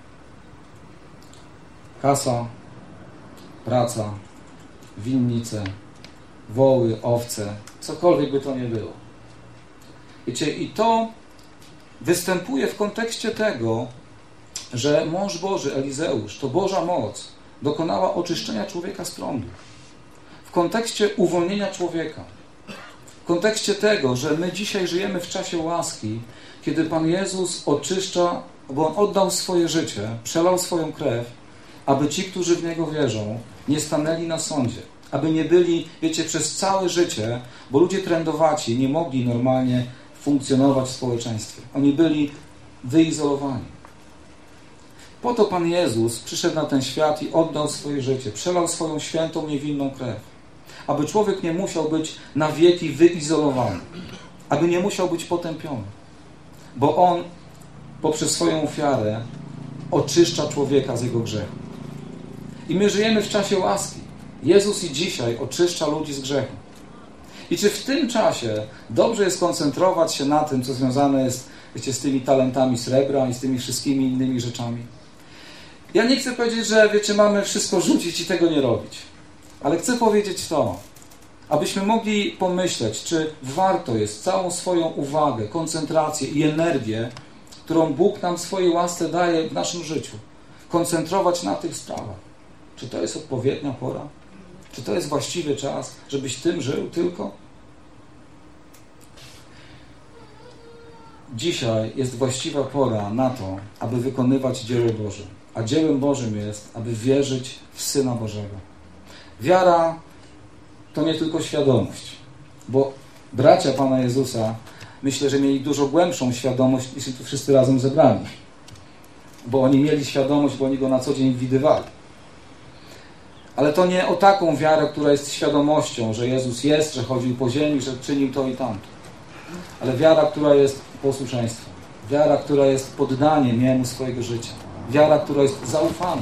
[SPEAKER 4] Kasa, praca, winnice, woły, owce, cokolwiek by to nie było. Wiecie, i to występuje w kontekście tego, że mąż Boży, Elizeusz, to Boża moc, dokonała oczyszczenia człowieka z prądu. W kontekście uwolnienia człowieka. W kontekście tego, że my dzisiaj żyjemy w czasie łaski, kiedy Pan Jezus oczyszcza, bo On oddał swoje życie, przelał swoją krew, aby ci, którzy w Niego wierzą, nie stanęli na sądzie. Aby nie byli, wiecie, przez całe życie, bo ludzie trędowaci nie mogli normalnie funkcjonować w społeczeństwie. Oni byli wyizolowani. Po to Pan Jezus przyszedł na ten świat i oddał swoje życie, przelał swoją świętą, niewinną krew. Aby człowiek nie musiał być na wieki wyizolowany. Aby nie musiał być potępiony. Bo On poprzez swoją ofiarę oczyszcza człowieka z jego grzechu. I my żyjemy w czasie łaski. Jezus i dzisiaj oczyszcza ludzi z grzechu. I czy w tym czasie dobrze jest koncentrować się na tym, co związane jest, wiecie, z tymi talentami srebra i z tymi wszystkimi innymi rzeczami? Ja nie chcę powiedzieć, że, wiecie, mamy wszystko rzucić i tego nie robić. Ale chcę powiedzieć to, abyśmy mogli pomyśleć, czy warto jest całą swoją uwagę, koncentrację i energię, którą Bóg nam w swojej łasce daje w naszym życiu, koncentrować na tych sprawach. Czy to jest odpowiednia pora? Czy to jest właściwy czas, żebyś tym żył tylko? Dzisiaj jest właściwa pora na to, aby wykonywać dzieło Boże. A dziełem Bożym jest, aby wierzyć w Syna Bożego. Wiara to nie tylko świadomość, bo bracia Pana Jezusa, myślę, że mieli dużo głębszą świadomość niż tu wszyscy razem zebrani. Bo oni mieli świadomość, bo oni Go na co dzień widywali. Ale to nie o taką wiarę, która jest świadomością, że Jezus jest, że chodził po ziemi, że czynił to i tamto. Ale wiara, która jest posłuszeństwem. Wiara, która jest poddaniem Jemu swojego życia. Wiara, która jest zaufaniem.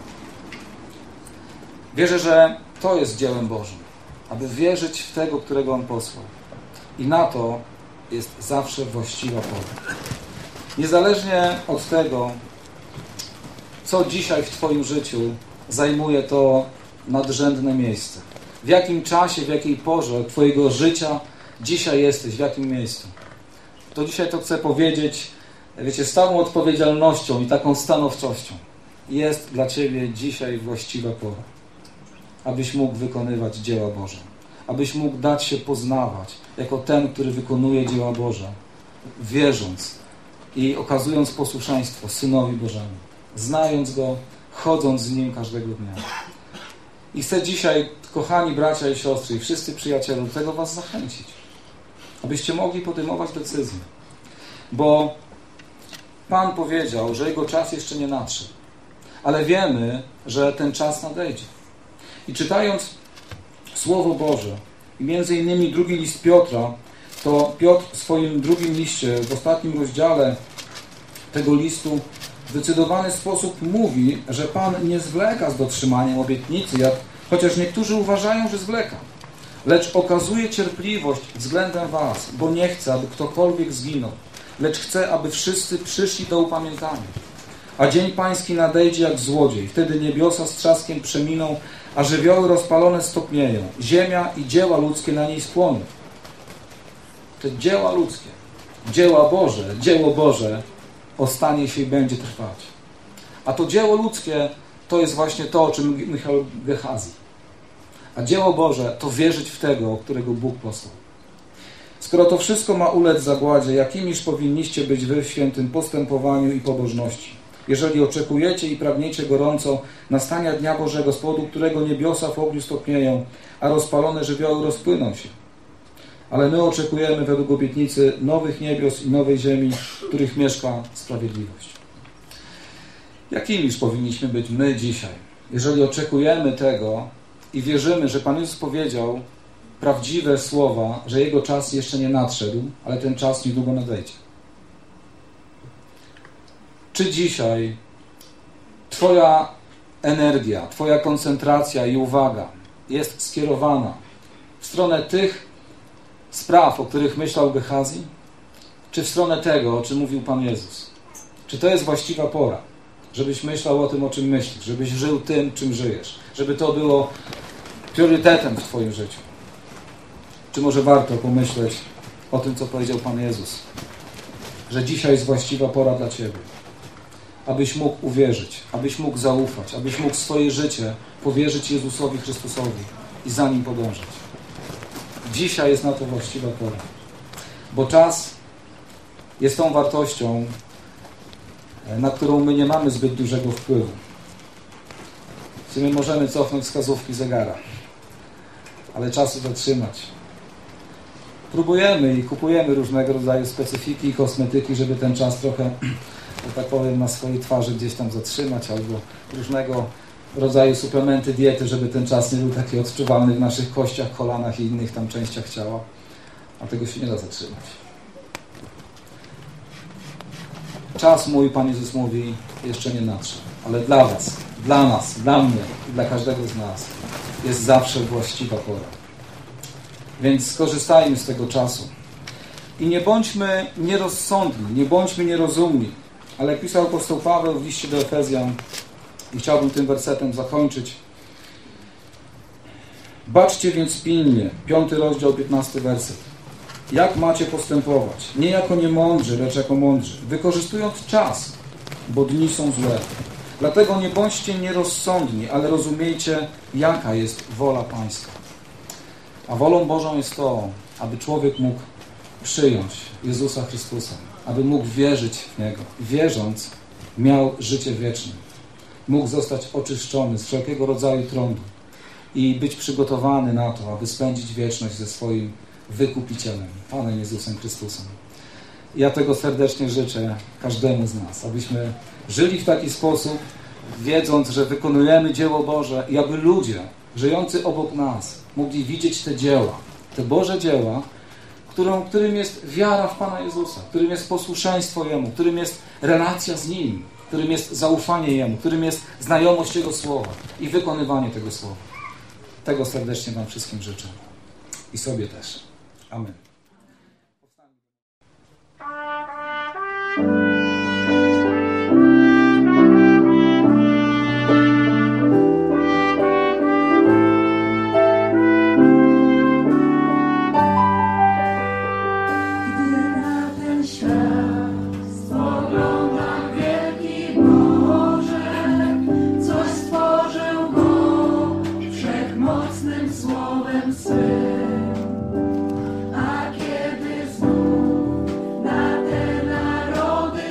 [SPEAKER 4] Wierzę, że to jest dziełem Bożym. Aby wierzyć w tego, którego On posłał. I na to jest zawsze właściwa pora. Niezależnie od tego, co dzisiaj w Twoim życiu zajmuje to nadrzędne miejsce. W jakim czasie, w jakiej porze Twojego życia dzisiaj jesteś, w jakim miejscu. To dzisiaj to chcę powiedzieć, wiecie, z całą odpowiedzialnością i taką stanowczością. Jest dla Ciebie dzisiaj właściwa pora. Abyś mógł wykonywać dzieła Boże. Abyś mógł dać się poznawać jako ten, który wykonuje dzieła Boże. Wierząc i okazując posłuszeństwo Synowi Bożemu. Znając Go, chodząc z Nim każdego dnia. I chcę dzisiaj, kochani bracia i siostry, i wszyscy przyjaciele, do tego Was zachęcić. Abyście mogli podejmować decyzje. Bo Pan powiedział, że Jego czas jeszcze nie nadszedł. Ale wiemy, że ten czas nadejdzie. I czytając Słowo Boże, i między innymi drugi list Piotra, to Piotr w swoim drugim liście, w ostatnim rozdziale tego listu, w zdecydowany sposób mówi, że Pan nie zwleka z dotrzymaniem obietnicy, jak chociaż niektórzy uważają, że zwleka. Lecz okazuje cierpliwość względem was, bo nie chce, aby ktokolwiek zginął, lecz chce, aby wszyscy przyszli do upamiętania. A dzień pański nadejdzie jak złodziej. Wtedy niebiosa z trzaskiem przeminą, a żywioły rozpalone stopnieją. Ziemia i dzieła ludzkie na niej spłoną. Te dzieła ludzkie, dzieło Boże ostanie się i będzie trwać. A to dzieło ludzkie to jest właśnie to, o czym Michał Gehazi. A dzieło Boże to wierzyć w tego, którego Bóg posłał. Skoro to wszystko ma ulec zagładzie, jakimiż powinniście być wy w świętym postępowaniu i pobożności? Jeżeli oczekujecie i pragniecie gorąco nastania Dnia Bożego, z powodu którego niebiosa w ogniu stopnieją, a rozpalone żywioły rozpłyną się. Ale my oczekujemy według obietnicy nowych niebios i nowej ziemi, w których mieszka sprawiedliwość. Jakimiż powinniśmy być my dzisiaj, jeżeli oczekujemy tego i wierzymy, że Pan Jezus powiedział prawdziwe słowa, że Jego czas jeszcze nie nadszedł, ale ten czas niedługo nadejdzie. Czy dzisiaj Twoja energia, Twoja koncentracja i uwaga jest skierowana w stronę tych spraw, o których myślał Gehazi, czy w stronę tego, o czym mówił Pan Jezus? Czy to jest właściwa pora, żebyś myślał o tym, o czym myślisz, żebyś żył tym, czym żyjesz, żeby to było priorytetem w Twoim życiu? Czy może warto pomyśleć o tym, co powiedział Pan Jezus, że dzisiaj jest właściwa pora dla Ciebie, abyś mógł uwierzyć, abyś mógł zaufać, abyś mógł swoje życie powierzyć Jezusowi Chrystusowi i za Nim podążać. Dzisiaj jest na to właściwa pora, bo czas jest tą wartością, na którą my nie mamy zbyt dużego wpływu. W sumie możemy cofnąć wskazówki zegara, ale czasu zatrzymać. Próbujemy i kupujemy różnego rodzaju specyfiki i kosmetyki, żeby ten czas trochę, że tak powiem, na swojej twarzy gdzieś tam zatrzymać, albo różnego rodzaju suplementy diety, żeby ten czas nie był taki odczuwalny w naszych kościach, kolanach i innych tam częściach ciała. A tego się nie da zatrzymać. Czas mój, Pan Jezus mówi, jeszcze nie nadszedł. Ale dla was, dla nas, dla mnie i dla każdego z nas jest zawsze właściwa pora. Więc skorzystajmy z tego czasu. I nie bądźmy nierozsądni, nie bądźmy nierozumni. Ale jak pisał apostoł Paweł w liście do Efezjan, i chciałbym tym wersetem zakończyć. Baczcie więc pilnie, 5 rozdział, 15 werset. Jak macie postępować? Nie jako niemądrzy, lecz jako mądrzy, wykorzystując czas, bo dni są złe. Dlatego nie bądźcie nierozsądni, ale rozumiejcie, jaka jest wola Pańska. A wolą Bożą jest to, aby człowiek mógł przyjąć Jezusa Chrystusa, aby mógł wierzyć w Niego. Wierząc, miał życie wieczne. Mógł zostać oczyszczony z wszelkiego rodzaju trądu i być przygotowany na to, aby spędzić wieczność ze swoim Wykupicielem, Panem Jezusem Chrystusem. Ja tego serdecznie życzę każdemu z nas, abyśmy żyli w taki sposób, wiedząc, że wykonujemy dzieło Boże i aby ludzie żyjący obok nas mogli widzieć te dzieła, te Boże dzieła, którym jest wiara w Pana Jezusa, którym jest posłuszeństwo Jemu, którym jest relacja z Nim, którym jest zaufanie Jemu, którym jest znajomość Jego Słowa i wykonywanie tego Słowa. Tego serdecznie Wam wszystkim życzę. I sobie też. Amen.
[SPEAKER 3] A kiedy znów na te narody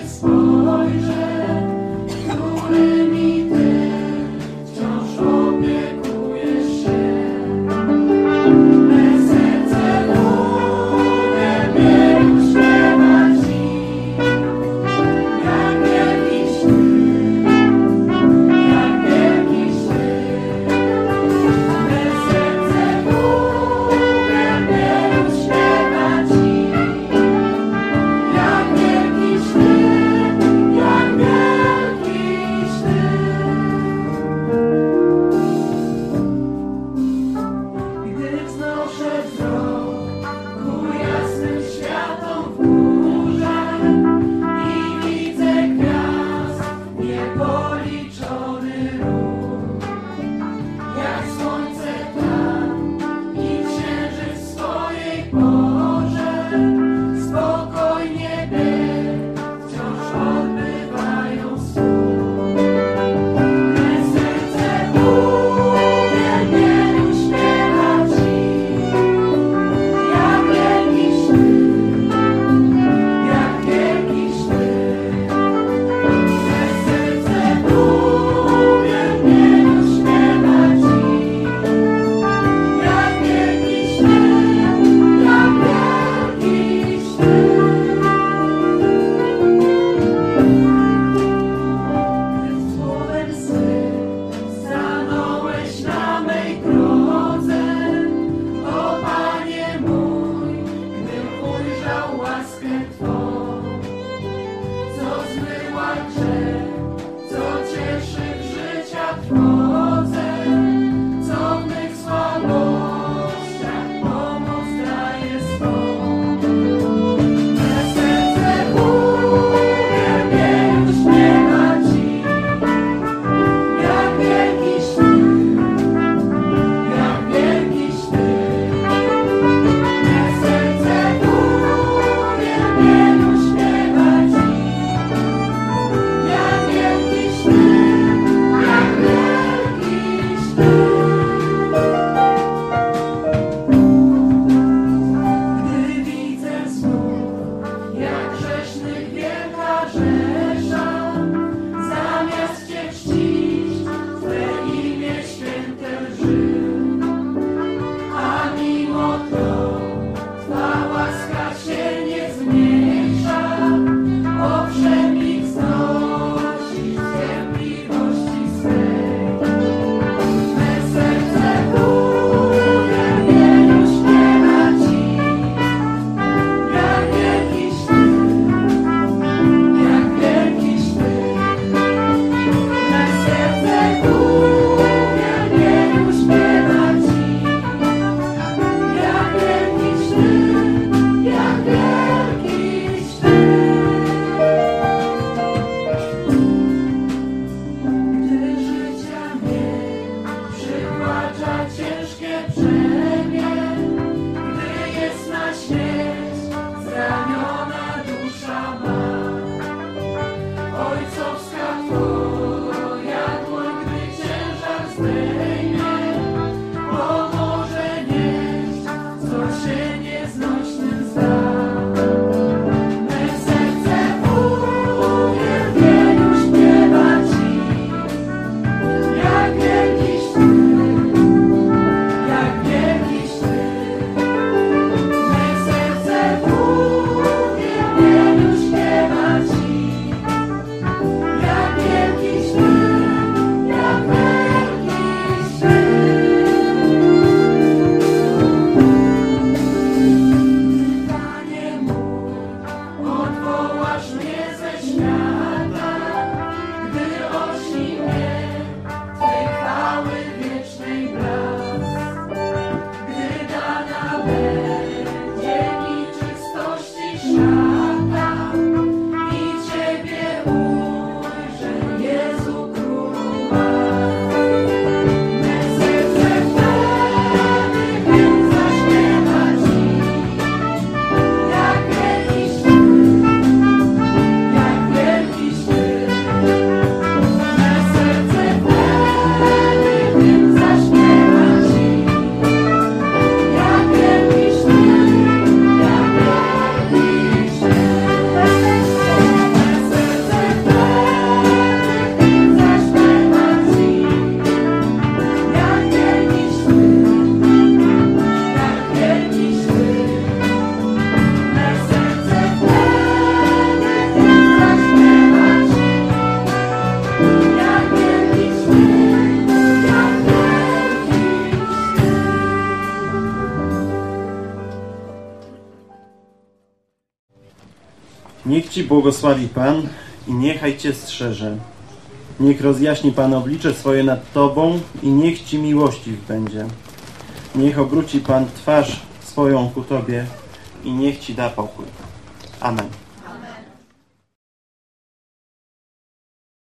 [SPEAKER 1] Niech Ci błogosławi Pan i niechaj Cię strzeże. Niech rozjaśni Pan oblicze swoje nad Tobą i niech Ci miłościw będzie. Niech obróci Pan twarz swoją ku Tobie i niech Ci da pokój. Amen.